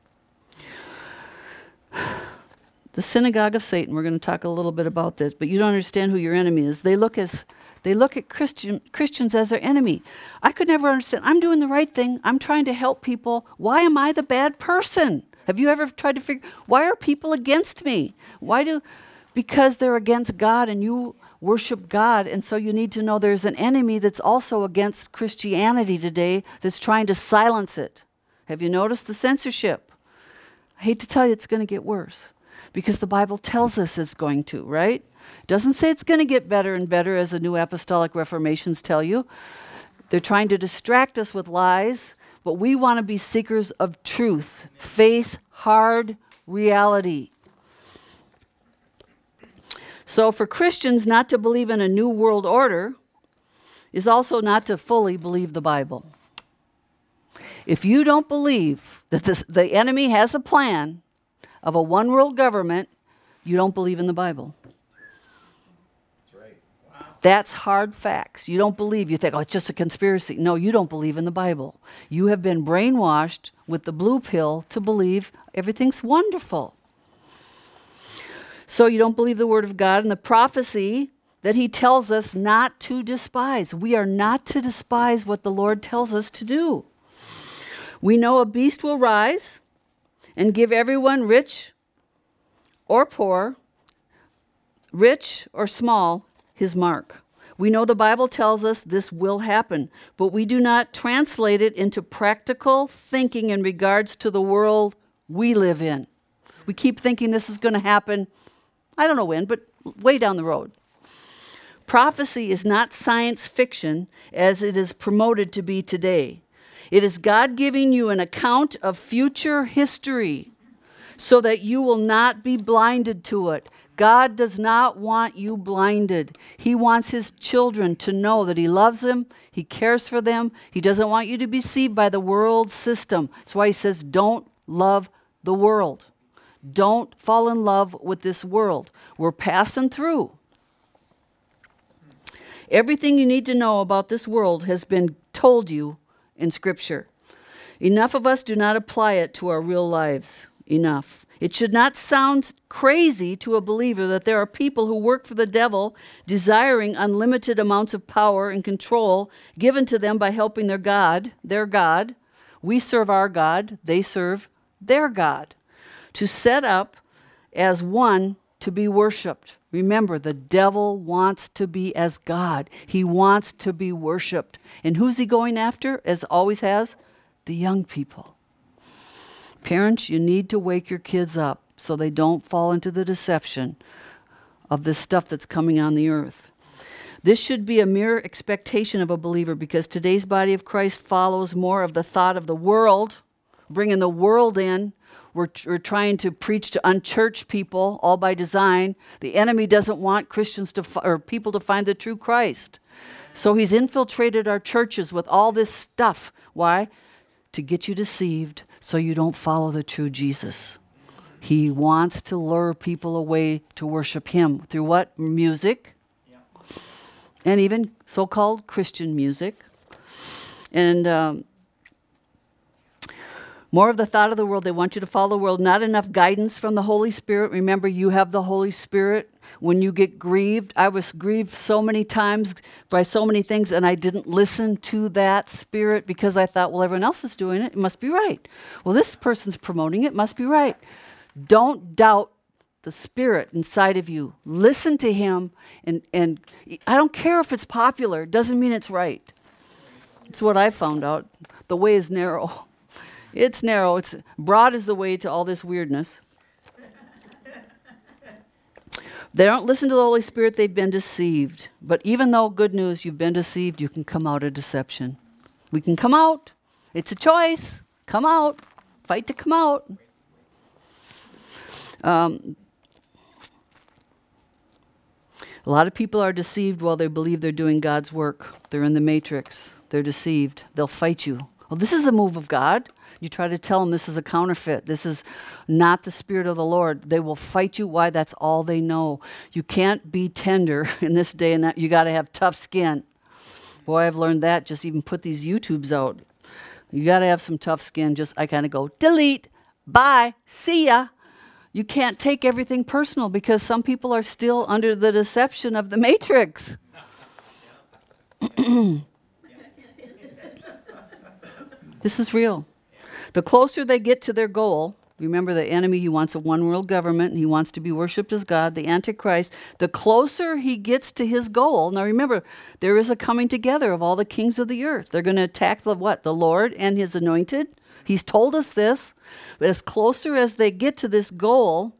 The synagogue of Satan, we're going to talk a little bit about this, but you don't understand who your enemy is. They look at Christians as their enemy. I could never understand. I'm doing the right thing. I'm trying to help people. Why am I the bad person? Have you ever tried to figure, why are people against me? Because they're against God and you worship God. And so you need to know there's an enemy that's also against Christianity today that's trying to silence it. Have you noticed the censorship? I hate to tell you, it's going to get worse because the Bible tells us it's going to, right? It doesn't say it's going to get better and better as the New Apostolic Reformations tell you. They're trying to distract us with lies, but we want to be seekers of truth, face hard reality. So for Christians, not to believe in a new world order is also not to fully believe the Bible. If you don't believe that the enemy has a plan of a one world government, you don't believe in the Bible. That's right. Wow. That's hard facts. You don't believe. You think, it's just a conspiracy. No, you don't believe in the Bible. You have been brainwashed with the blue pill to believe everything's wonderful. So you don't believe the word of God and the prophecy that he tells us not to despise. We are not to despise what the Lord tells us to do. We know a beast will rise and give everyone, rich or poor, rich or small, his mark. We know the Bible tells us this will happen, but we do not translate it into practical thinking in regards to the world we live in. We keep thinking this is going to happen, I don't know when, but way down the road. Prophecy is not science fiction as it is promoted to be today. It is God giving you an account of future history so that you will not be blinded to it. God does not want you blinded. He wants his children to know that he loves them, he cares for them. He doesn't want you to be deceived by the world system. That's why he says, don't love the world. Don't fall in love with this world. We're passing through. Everything you need to know about this world has been told you in Scripture. Enough of us do not apply it to our real lives. Enough. It should not sound crazy to a believer that there are people who work for the devil desiring unlimited amounts of power and control given to them by helping their God. We serve our God, they serve their God. To set up as one to be worshiped. Remember, the devil wants to be as God. He wants to be worshiped. And who's he going after, as always has? The young people. Parents, you need to wake your kids up so they don't fall into the deception of this stuff that's coming on the earth. This should be a mere expectation of a believer because today's body of Christ follows more of the thought of the world, bringing the world in. We're trying to preach to unchurched people, all by design. The enemy doesn't want Christians or people to find the true Christ. So he's infiltrated our churches with all this stuff. Why? To get you deceived so you don't follow the true Jesus. He wants to lure people away to worship him through what? Music. Yeah. And even so-called Christian music. And more of the thought of the world. They want you to follow the world. Not enough guidance from the Holy Spirit. Remember, you have the Holy Spirit. When you get grieved, I was grieved so many times by so many things, and I didn't listen to that Spirit because I thought, well, everyone else is doing it. It must be right. Well, this person's promoting it. It must be right. Don't doubt the Spirit inside of you. Listen to him, and I don't care if it's popular. It doesn't mean it's right. It's what I found out. The way is narrow. It's narrow. It's broad is the way to all this weirdness. They don't listen to the Holy Spirit. They've been deceived. But even though, good news, you've been deceived, you can come out of deception. We can come out. It's a choice. Come out. Fight to come out. A lot of people are deceived while they believe they're doing God's work. They're in the matrix. They're deceived. They'll fight you. Well, this is a move of God. You try to tell them this is a counterfeit. This is not the Spirit of the Lord. They will fight you. Why? That's all they know. You can't be tender in this day and that. You got to have tough skin. Boy, I've learned that. Just even put these YouTubes out. You got to have some tough skin. I kind of go, delete, bye, see ya. You can't take everything personal because some people are still under the deception of the matrix. This is real. The closer they get to their goal, remember the enemy, he wants a one world government, and he wants to be worshipped as God, the Antichrist. The closer he gets to his goal, now remember, there is a coming together of all the kings of the earth. They're going to attack the Lord and his anointed. He's told us this. But as closer as they get to this goal,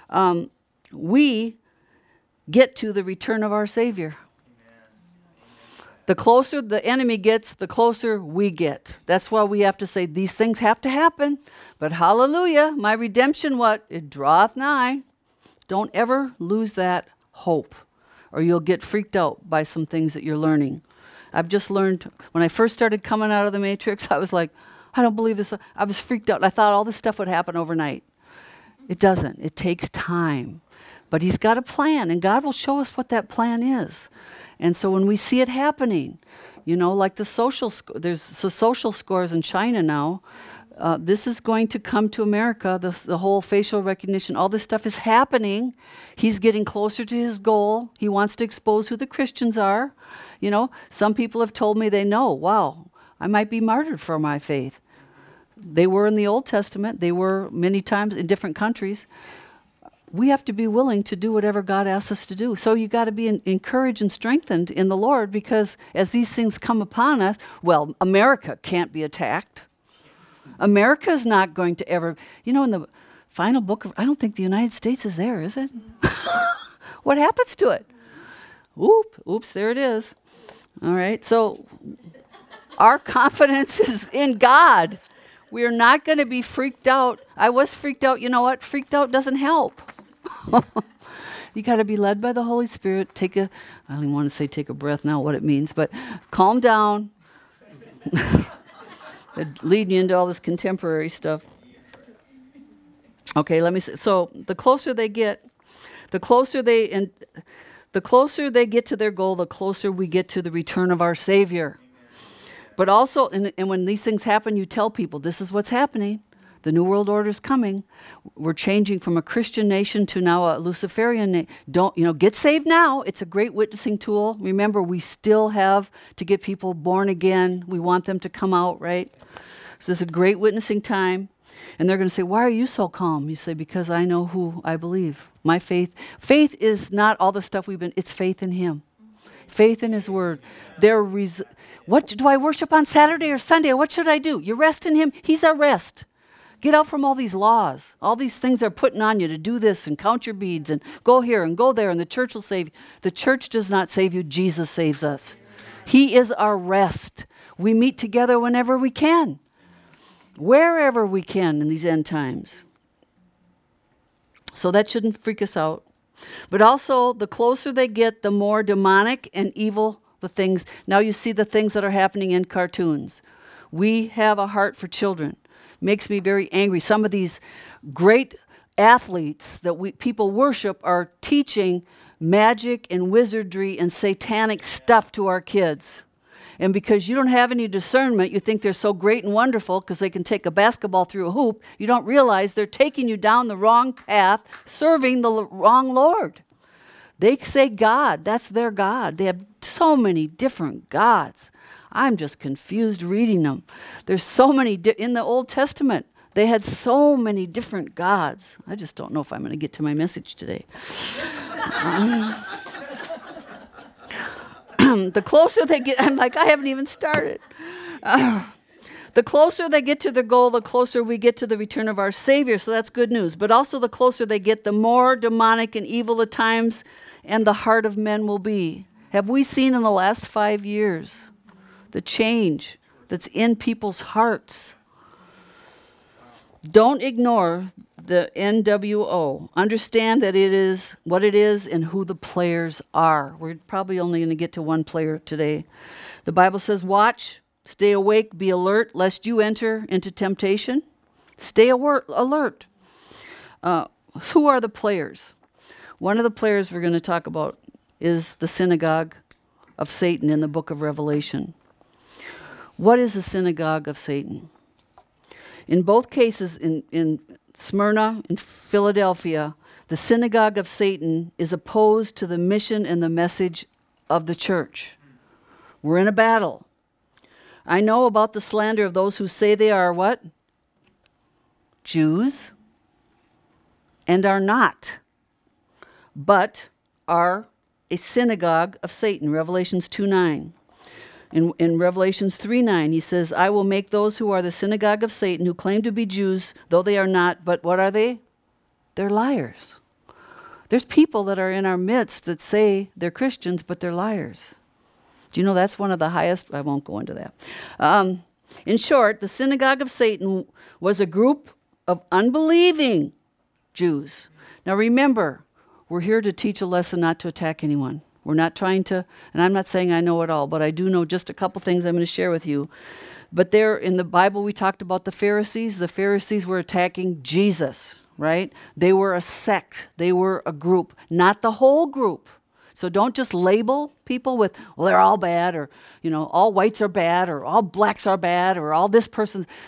we get to the return of our Savior. The closer the enemy gets, the closer we get. That's why we have to say these things have to happen. But hallelujah, my redemption, what? It draweth nigh. Don't ever lose that hope, or you'll get freaked out by some things that you're learning. I've just learned, when I first started coming out of the matrix, I was like, I don't believe this. I was freaked out. I thought all this stuff would happen overnight. It doesn't. It takes time. But he's got a plan, and God will show us what that plan is. And so when we see it happening, like the social, there's social scores in China now. This is going to come to America. The whole facial recognition, all this stuff is happening. He's getting closer to his goal. He wants to expose who the Christians are. You know, some people have told me they know, wow, I might be martyred for my faith. They were in the Old Testament. They were many times in different countries. We have to be willing to do whatever God asks us to do. So you got to be encouraged and strengthened in the Lord, because as these things come upon us, well, America can't be attacked. America is not going to ever, you know, in the final book of, I don't think the United States is there, is it? What happens to it? Oops, there it is. All right, so our confidence is in God. We are not going to be freaked out. I was freaked out. You know what? Freaked out doesn't help. You got to be led by the Holy Spirit. I don't even want to say take a breath now, what it means, but calm down. Leading you into all this contemporary stuff. Okay, let me say. So the closer they get to their goal, the closer we get to the return of our Savior. But also, and when these things happen, you tell people, this is what's happening. The New World Order is coming. We're changing from a Christian nation to now a Luciferian nation. Get saved now. It's a great witnessing tool. Remember, we still have to get people born again. We want them to come out, right? So this is a great witnessing time. And they're going to say, why are you so calm? You say, because I know who I believe. My faith is not all the stuff it's faith in Him. Faith in His Word. What do I worship on Saturday or Sunday? What should I do? You rest in Him. He's our rest. Get out from all these laws. All these things they're putting on you to do this and count your beads and go here and go there and the church will save you. The church does not save you. Jesus saves us. He is our rest. We meet together whenever we can. Wherever we can in these end times. So that shouldn't freak us out. But also, the closer they get, the more demonic and evil the things. Now you see the things that are happening in cartoons. We have a heart for children. Makes me very angry. Some of these great athletes that people worship are teaching magic and wizardry and satanic stuff to our kids. And because you don't have any discernment, you think they're so great and wonderful because they can take a basketball through a hoop. You don't realize they're taking you down the wrong path, serving the wrong Lord. They say God, that's their God. They have so many different gods. I'm just confused reading them. There's so many, in the Old Testament, they had so many different gods. I just don't know if I'm going to get to my message today. The closer they get, I'm like, I haven't even started. The closer they get to their goal, the closer we get to the return of our Savior. So that's good news. But also the closer they get, the more demonic and evil the times and the heart of men will be. Have we seen in the last 5 years the change that's in people's hearts? Don't ignore the NWO. Understand that it is what it is and who the players are. We're probably only going to get to one player today. The Bible says, watch, stay awake, be alert, lest you enter into temptation. Stay alert. Who are the players? One of the players we're going to talk about is the synagogue of Satan in the book of Revelation. What is the synagogue of Satan? In both cases, in Smyrna and Philadelphia, the synagogue of Satan is opposed to the mission and the message of the church. We're in a battle. I know about the slander of those who say they are what? Jews, and are not, but are a synagogue of Satan, Revelations 2:9. In Revelations 3:9, he says, I will make those who are the synagogue of Satan, who claim to be Jews, though they are not, but what are they? They're liars. There's people that are in our midst that say they're Christians, but they're liars. Do you know that's one of the highest? I won't go into that. In short, the synagogue of Satan was a group of unbelieving Jews. Now remember, we're here to teach a lesson, not to attack anyone. We're not trying to, and I'm not saying I know it all, but I do know just a couple things I'm going to share with you. But there in the Bible, we talked about the Pharisees. The Pharisees were attacking Jesus, right? They were a sect. They were a group, not the whole group. So don't just label people with, well, they're all bad, or, all whites are bad, or all blacks are bad, or all this person's.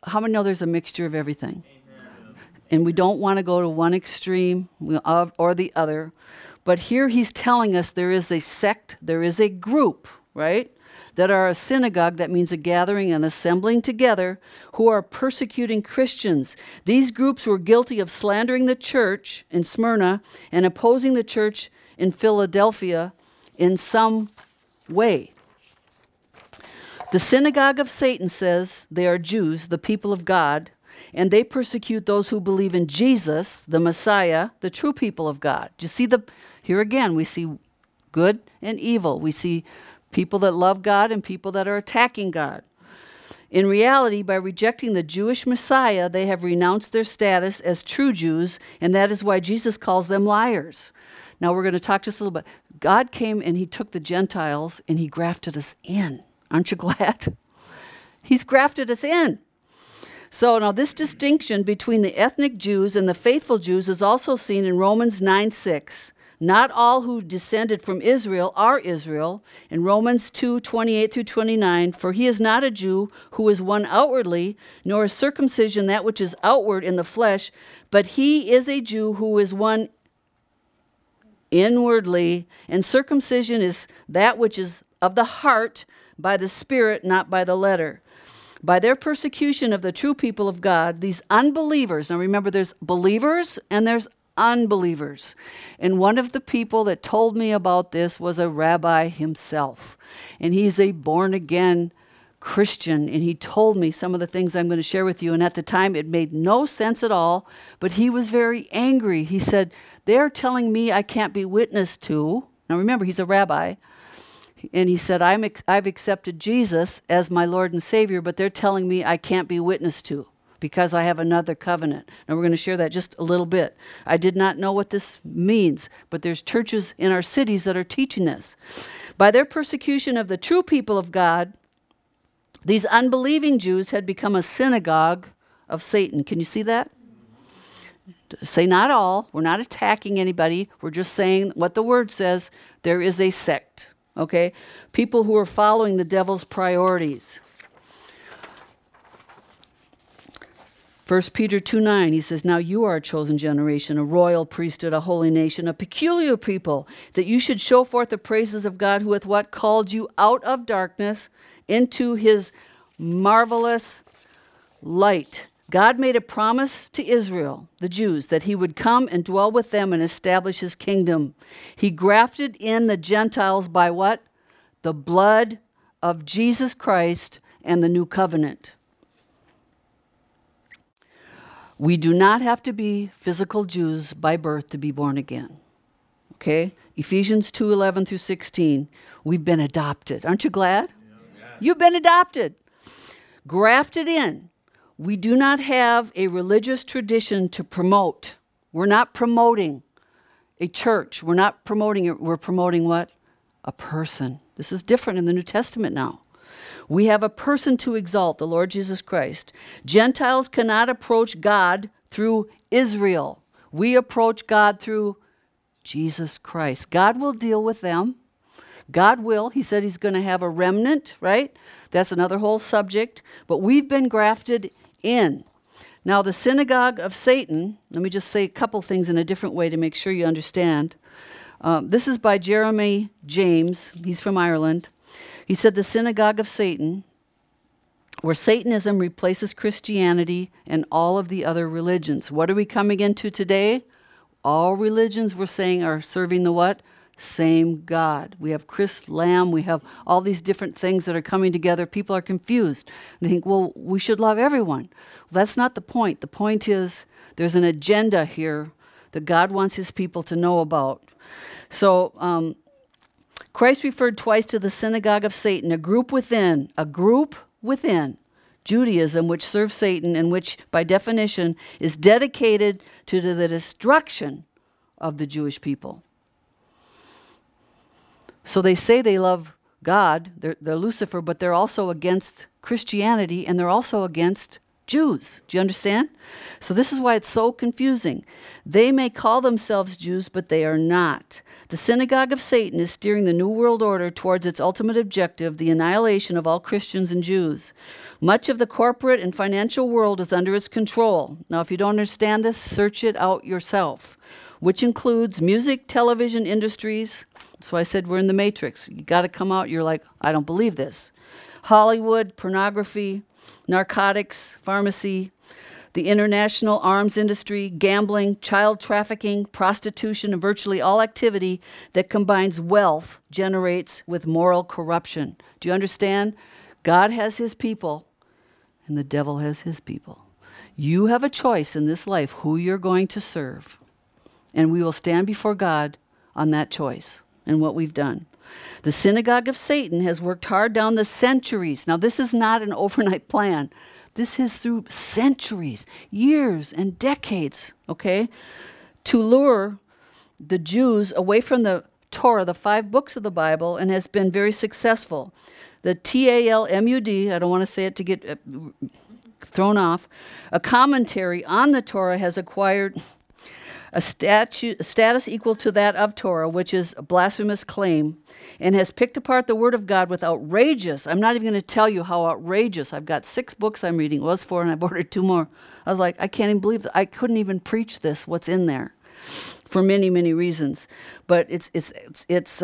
how many know there's a mixture of everything? And we don't want to go to one extreme or the other. But here he's telling us there is a sect, there is a group, right, that are a synagogue, that means a gathering and assembling together, who are persecuting Christians. These groups were guilty of slandering the church in Smyrna and opposing the church in Philadelphia in some way. The synagogue of Satan says they are Jews, the people of God, and they persecute those who believe in Jesus, the Messiah, the true people of God. Do you see here again, we see good and evil. We see people that love God and people that are attacking God. In reality, by rejecting the Jewish Messiah, they have renounced their status as true Jews, and that is why Jesus calls them liars. Now we're going to talk just a little bit. God came and he took the Gentiles and he grafted us in. Aren't you glad? He's grafted us in. So now this distinction between the ethnic Jews and the faithful Jews is also seen in Romans 9:6. Not all who descended from Israel are Israel. In Romans 2:28 through 29, for he is not a Jew who is one outwardly, nor is circumcision that which is outward in the flesh, but he is a Jew who is one inwardly, and circumcision is that which is of the heart by the Spirit, not by the letter. By their persecution of the true people of God, these unbelievers, now remember there's believers and there's unbelievers. And one of the people that told me about this was a rabbi himself. And he's a born-again Christian. And he told me some of the things I'm going to share with you. And at the time, it made no sense at all. But he was very angry. He said, they're telling me I can't be witnessed to. Now remember, he's a rabbi. And he said, I've accepted Jesus as my Lord and Savior, but they're telling me I can't be witnessed to because I have another covenant. And we're going to share that just a little bit. I did not know what this means, but there's churches in our cities that are teaching this. By their persecution of the true people of God, these unbelieving Jews had become a synagogue of Satan. Can you see that? Say not all. We're not attacking anybody. We're just saying what the word says. There is a sect. Okay? People who are following the devil's priorities. 1 Peter 2:9, he says, now you are a chosen generation, a royal priesthood, a holy nation, a peculiar people, that you should show forth the praises of God who hath what? Called you out of darkness into his marvelous light. God made a promise to Israel, the Jews, that he would come and dwell with them and establish his kingdom. He grafted in the Gentiles by what? The blood of Jesus Christ and the new covenant. We do not have to be physical Jews by birth to be born again. Okay? Ephesians 2:11 through 16. We've been adopted. Aren't you glad? Yeah. You've been adopted. Grafted in. We do not have a religious tradition to promote. We're not promoting a church. We're not promoting it. We're promoting what? A person. This is different in the New Testament now. We have a person to exalt, the Lord Jesus Christ. Gentiles cannot approach God through Israel. We approach God through Jesus Christ. God will deal with them. God will. He said he's going to have a remnant, right? That's another whole subject. But we've been grafted in. Now, the synagogue of Satan, let me just say a couple things in a different way to make sure you understand. This is by Jeremy James. He's from Ireland. He said the synagogue of Satan, where Satanism replaces Christianity and all of the other religions. What are we coming into today? All religions, we're saying, are serving the what? Same God. We have Chris Lamb. We have all these different things that are coming together. People are confused. They think, well, we should love everyone. Well, that's not the point. The point is there's an agenda here that God wants his people to know about. So Christ referred twice to the synagogue of Satan, a group within Judaism, which serves Satan and which, by definition, is dedicated to the destruction of the Jewish people. So they say they love God, they're Lucifer, but they're also against Christianity and they're also against Jews. Do you understand? So this is why it's so confusing. They may call themselves Jews, but they are not. The synagogue of Satan is steering the New World Order towards its ultimate objective, the annihilation of all Christians and Jews. Much of the corporate and financial world is under its control. Now, if you don't understand this, search it out yourself, which includes music, television industries. That's why I said we're in the matrix. You got to come out, you're like, I don't believe this. Hollywood, pornography, narcotics, pharmacy, the international arms industry, gambling, child trafficking, prostitution, and virtually all activity that combines wealth generates with moral corruption. Do you understand? God has his people, and the devil has his people. You have a choice in this life who you're going to serve, and we will stand before God on that choice and what we've done. The synagogue of Satan has worked hard down the centuries. Now, this is not an overnight plan. This is through centuries, years, and decades, okay, to lure the Jews away from the Torah, the 5 books of the Bible, and has been very successful. The Talmud, I don't want to say it to get thrown off, a commentary on the Torah has acquired a status equal to that of Torah, which is a blasphemous claim, and has picked apart the Word of God with outrageous, I'm not even going to tell you how outrageous, I've got 6 books I'm reading, it was 4 and I've ordered 2 more. I was like, I can't even believe that. I couldn't even preach this, what's in there, for many, many reasons. But it's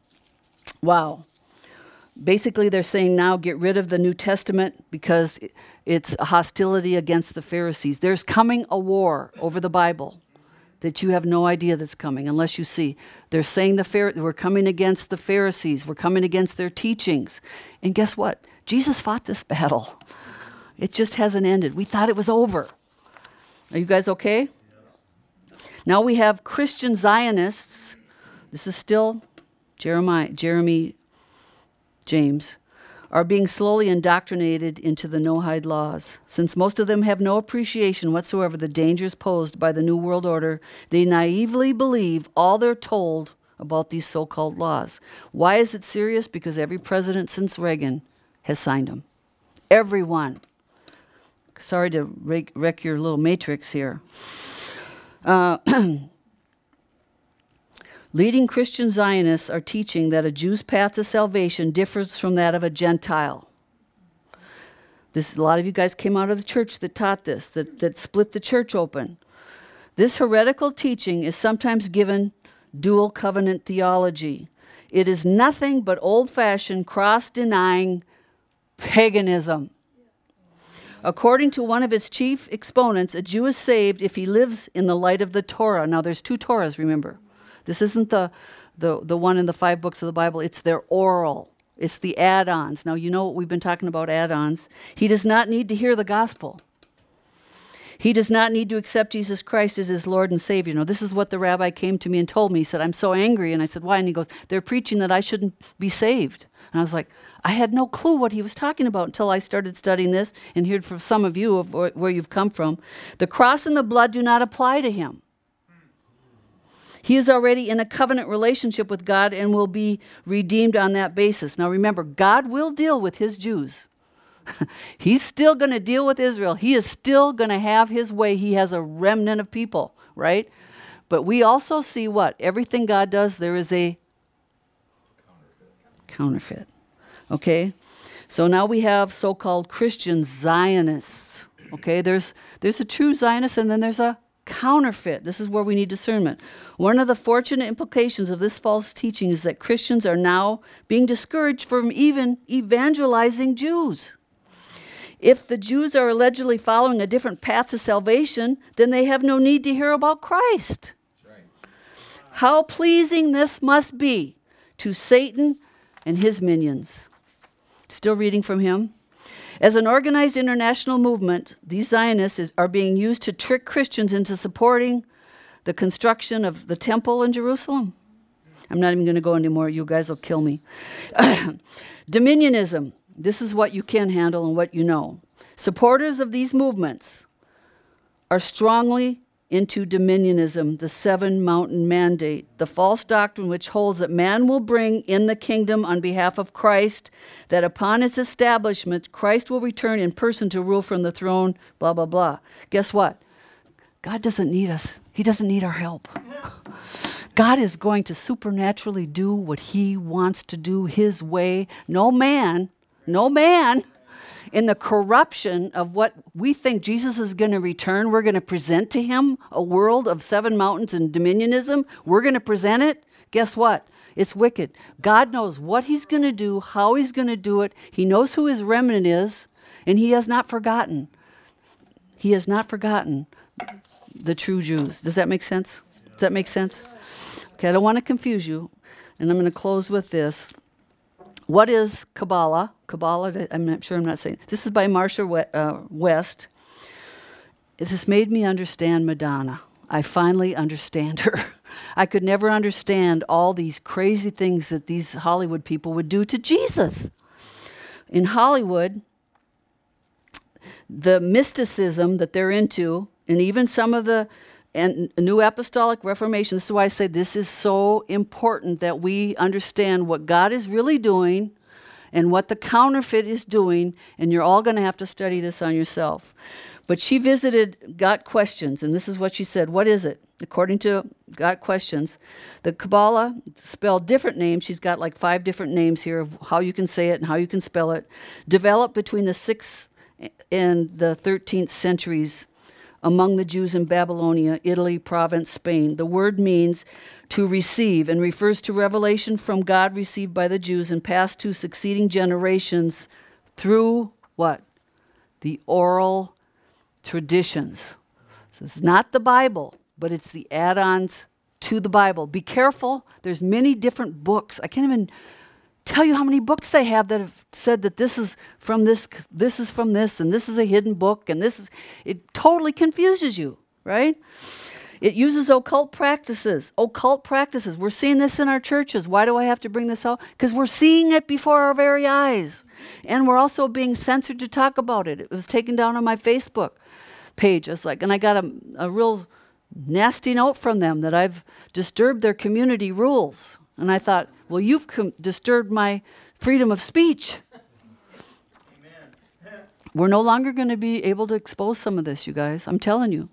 wow. Basically, they're saying now get rid of the New Testament because it's a hostility against the Pharisees. There's coming a war over the Bible that you have no idea that's coming unless you see. They're saying we're coming against the Pharisees. We're coming against their teachings. And guess what? Jesus fought this battle. It just hasn't ended. We thought it was over. Are you guys okay? Now we have Christian Zionists. This is still Jeremy James, are being slowly indoctrinated into the no-hide laws. Since most of them have no appreciation whatsoever of the dangers posed by the New World Order, they naively believe all they're told about these so-called laws. Why is it serious? Because every president since Reagan has signed them. Everyone. Sorry to wreck your little matrix here. Leading Christian Zionists are teaching that a Jew's path to salvation differs from that of a Gentile. A lot of you guys came out of the church that taught this, that split the church open. This heretical teaching is sometimes given dual covenant theology. It is nothing but old-fashioned, cross-denying paganism. According to one of its chief exponents, a Jew is saved if he lives in the light of the Torah. Now, there's 2 Torahs, remember. This isn't the one in the 5 books of the Bible. It's their oral. It's the add-ons. Now, you know what we've been talking about add-ons. He does not need to hear the gospel. He does not need to accept Jesus Christ as his Lord and Savior. Now, this is what the rabbi came to me and told me. He said, I'm so angry. And I said, why? And he goes, they're preaching that I shouldn't be saved. And I was like, I had no clue what he was talking about until I started studying this and heard from some of you of where you've come from. The cross and the blood do not apply to him. He is already in a covenant relationship with God and will be redeemed on that basis. Now remember, God will deal with his Jews. He's still going to deal with Israel. He is still going to have his way. He has a remnant of people, right? But we also see what? Everything God does, there is a counterfeit. Okay? So now we have so-called Christian Zionists. Okay? There's a true Zionist and then there's a counterfeit. This is where we need discernment. One of the fortunate implications of this false teaching is that Christians are now being discouraged from even evangelizing Jews. If the Jews are allegedly following a different path to salvation, then they have no need to hear about Christ. Right. How pleasing this must be to Satan and his minions. Still reading from him. As an organized international movement, these Zionists are being used to trick Christians into supporting the construction of the temple in Jerusalem. I'm not even going to go anymore. You guys will kill me. Dominionism. This is what you can handle and what you know. Supporters of these movements are strongly into dominionism, the seven mountain mandate, the false doctrine which holds that man will bring in the kingdom on behalf of Christ, that upon its establishment, Christ will return in person to rule from the throne, blah, blah, blah. Guess what? God doesn't need us. He doesn't need our help. God is going to supernaturally do what he wants to do his way. No man, in the corruption of what we think Jesus is going to return, we're going to present to him a world of seven mountains and dominionism. We're going to present it. Guess what? It's wicked. God knows what he's going to do, how he's going to do it. He knows who his remnant is, and he has not forgotten. He has not forgotten the true Jews. Does that make sense? Does that make sense? Okay, I don't want to confuse you, and I'm going to close with this. What is Kabbalah? Kabbalah, I'm not sure I'm not saying. This is by Marsha West. It has made me understand Madonna. I finally understand her. I could never understand all these crazy things that these Hollywood people would do to Jesus. In Hollywood, the mysticism that they're into, and even some of the New Apostolic Reformation, this is why I say this is so important that we understand what God is really doing and what the counterfeit is doing, and you're all going to have to study this on yourself. But she visited Got Questions, and this is what she said. What is it? According to Got Questions, the Kabbalah, spelled different names, she's got like 5 different names here of how you can say it and how you can spell it, developed between the 6th and the 13th centuries among the Jews in Babylonia, Italy, Provence, Spain. The word means to receive and refers to revelation from God received by the Jews and passed to succeeding generations through what? The oral traditions. So it's not the Bible, but it's the add-ons to the Bible. Be careful. There's many different books. I can't even tell you how many books they have that have said that this is from this is from this, and this is a hidden book, and it totally confuses you, right? It uses occult practices. We're seeing this in our churches. Why do I have to bring this out? Because we're seeing it before our very eyes. And we're also being censored to talk about it. It was taken down on my Facebook page. And I got a real nasty note from them that I've disturbed their community rules. And I thought, well, you've disturbed my freedom of speech. Amen. We're no longer going to be able to expose some of this, you guys. I'm telling you.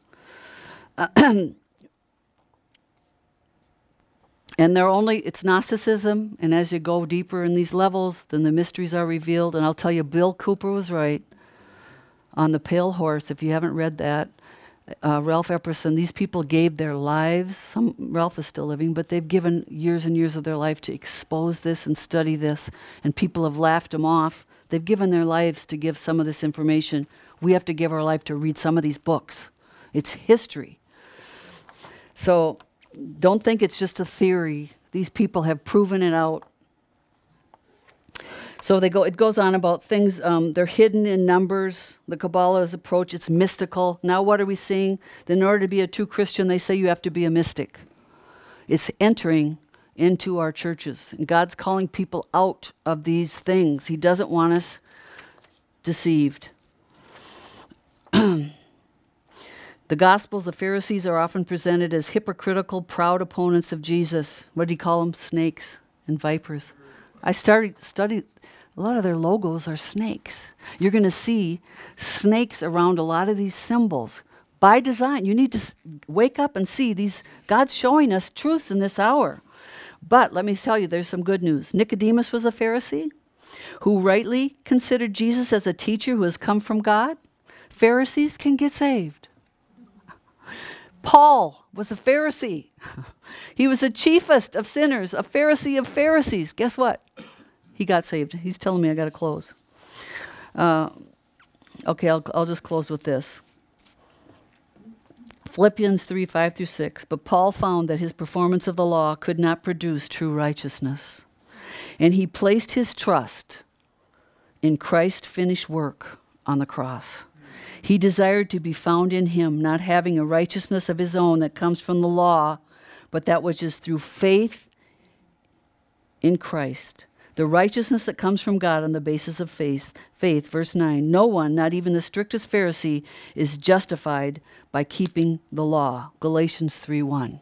And it's Gnosticism, and as you go deeper in these levels, then the mysteries are revealed. And I'll tell you, Bill Cooper was right on The Pale Horse. If you haven't read that, Ralph Epperson, these people gave their lives. Ralph is still living, but they've given years and years of their life to expose this and study this, and people have laughed them off. They've given their lives to give some of this information. We have to give our life to read some of these books. It's history. So don't think it's just a theory. These people have proven it out. So it goes on about things, they're hidden in numbers. The Kabbalah's approach, it's mystical. Now what are we seeing? In order to be a true Christian, they say you have to be a mystic. It's entering into our churches. And God's calling people out of these things. He doesn't want us deceived. The Gospels, the Pharisees are often presented as hypocritical, proud opponents of Jesus. What did he call them? Snakes and vipers. I studied. A lot of their logos are snakes. You're going to see snakes around a lot of these symbols. By design, you need to wake up and see these. God's showing us truths in this hour. But let me tell you, there's some good news. Nicodemus was a Pharisee who rightly considered Jesus as a teacher who has come from God. Pharisees can get saved. Paul was a Pharisee. He was the chiefest of sinners, a Pharisee of Pharisees. Guess what? He got saved. He's telling me I got to close. Okay, I'll just close with this. Philippians 3:5-6. But Paul found that his performance of the law could not produce true righteousness. And he placed his trust in Christ's finished work on the cross. He desired to be found in him, not having a righteousness of his own that comes from the law, but that which is through faith in Christ, The righteousness that comes from God on the basis of faith, verse 9, no one, not even the strictest Pharisee, is justified by keeping the law. Galatians 3:1.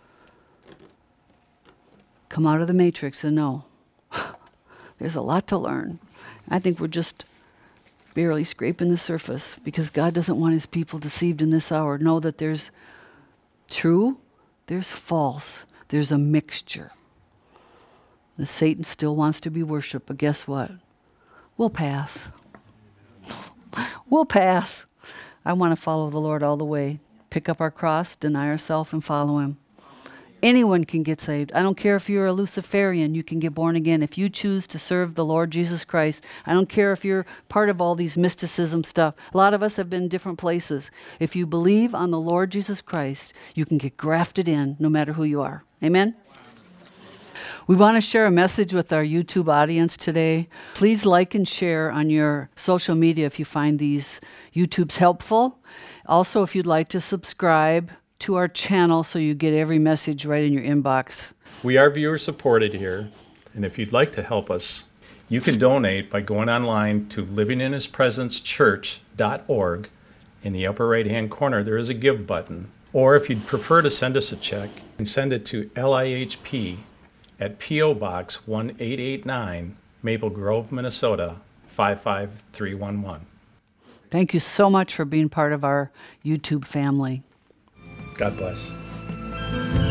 Come out of the matrix and know. There's a lot to learn. I think we're just barely scraping the surface because God doesn't want his people deceived in this hour. Know that there's true, there's false, there's a mixture. The Satan still wants to be worshipped, but guess what? We'll pass. We'll pass. I want to follow the Lord all the way. Pick up our cross, deny ourselves, and follow him. Anyone can get saved. I don't care if you're a Luciferian, you can get born again. If you choose to serve the Lord Jesus Christ, I don't care if you're part of all these mysticism stuff. A lot of us have been in different places. If you believe on the Lord Jesus Christ, you can get grafted in no matter who you are. Amen? We want to share a message with our YouTube audience today. Please like and share on your social media if you find these YouTubes helpful. Also, if you'd like to subscribe to our channel so you get every message right in your inbox. We are viewer supported here, and if you'd like to help us, you can donate by going online to livinginhispresencechurch.org. In the upper right-hand corner, there is a give button. Or if you'd prefer to send us a check, you can send it to LIHP at P.O. Box 1889, Maple Grove, Minnesota 55311. Thank you so much for being part of our YouTube family. God bless.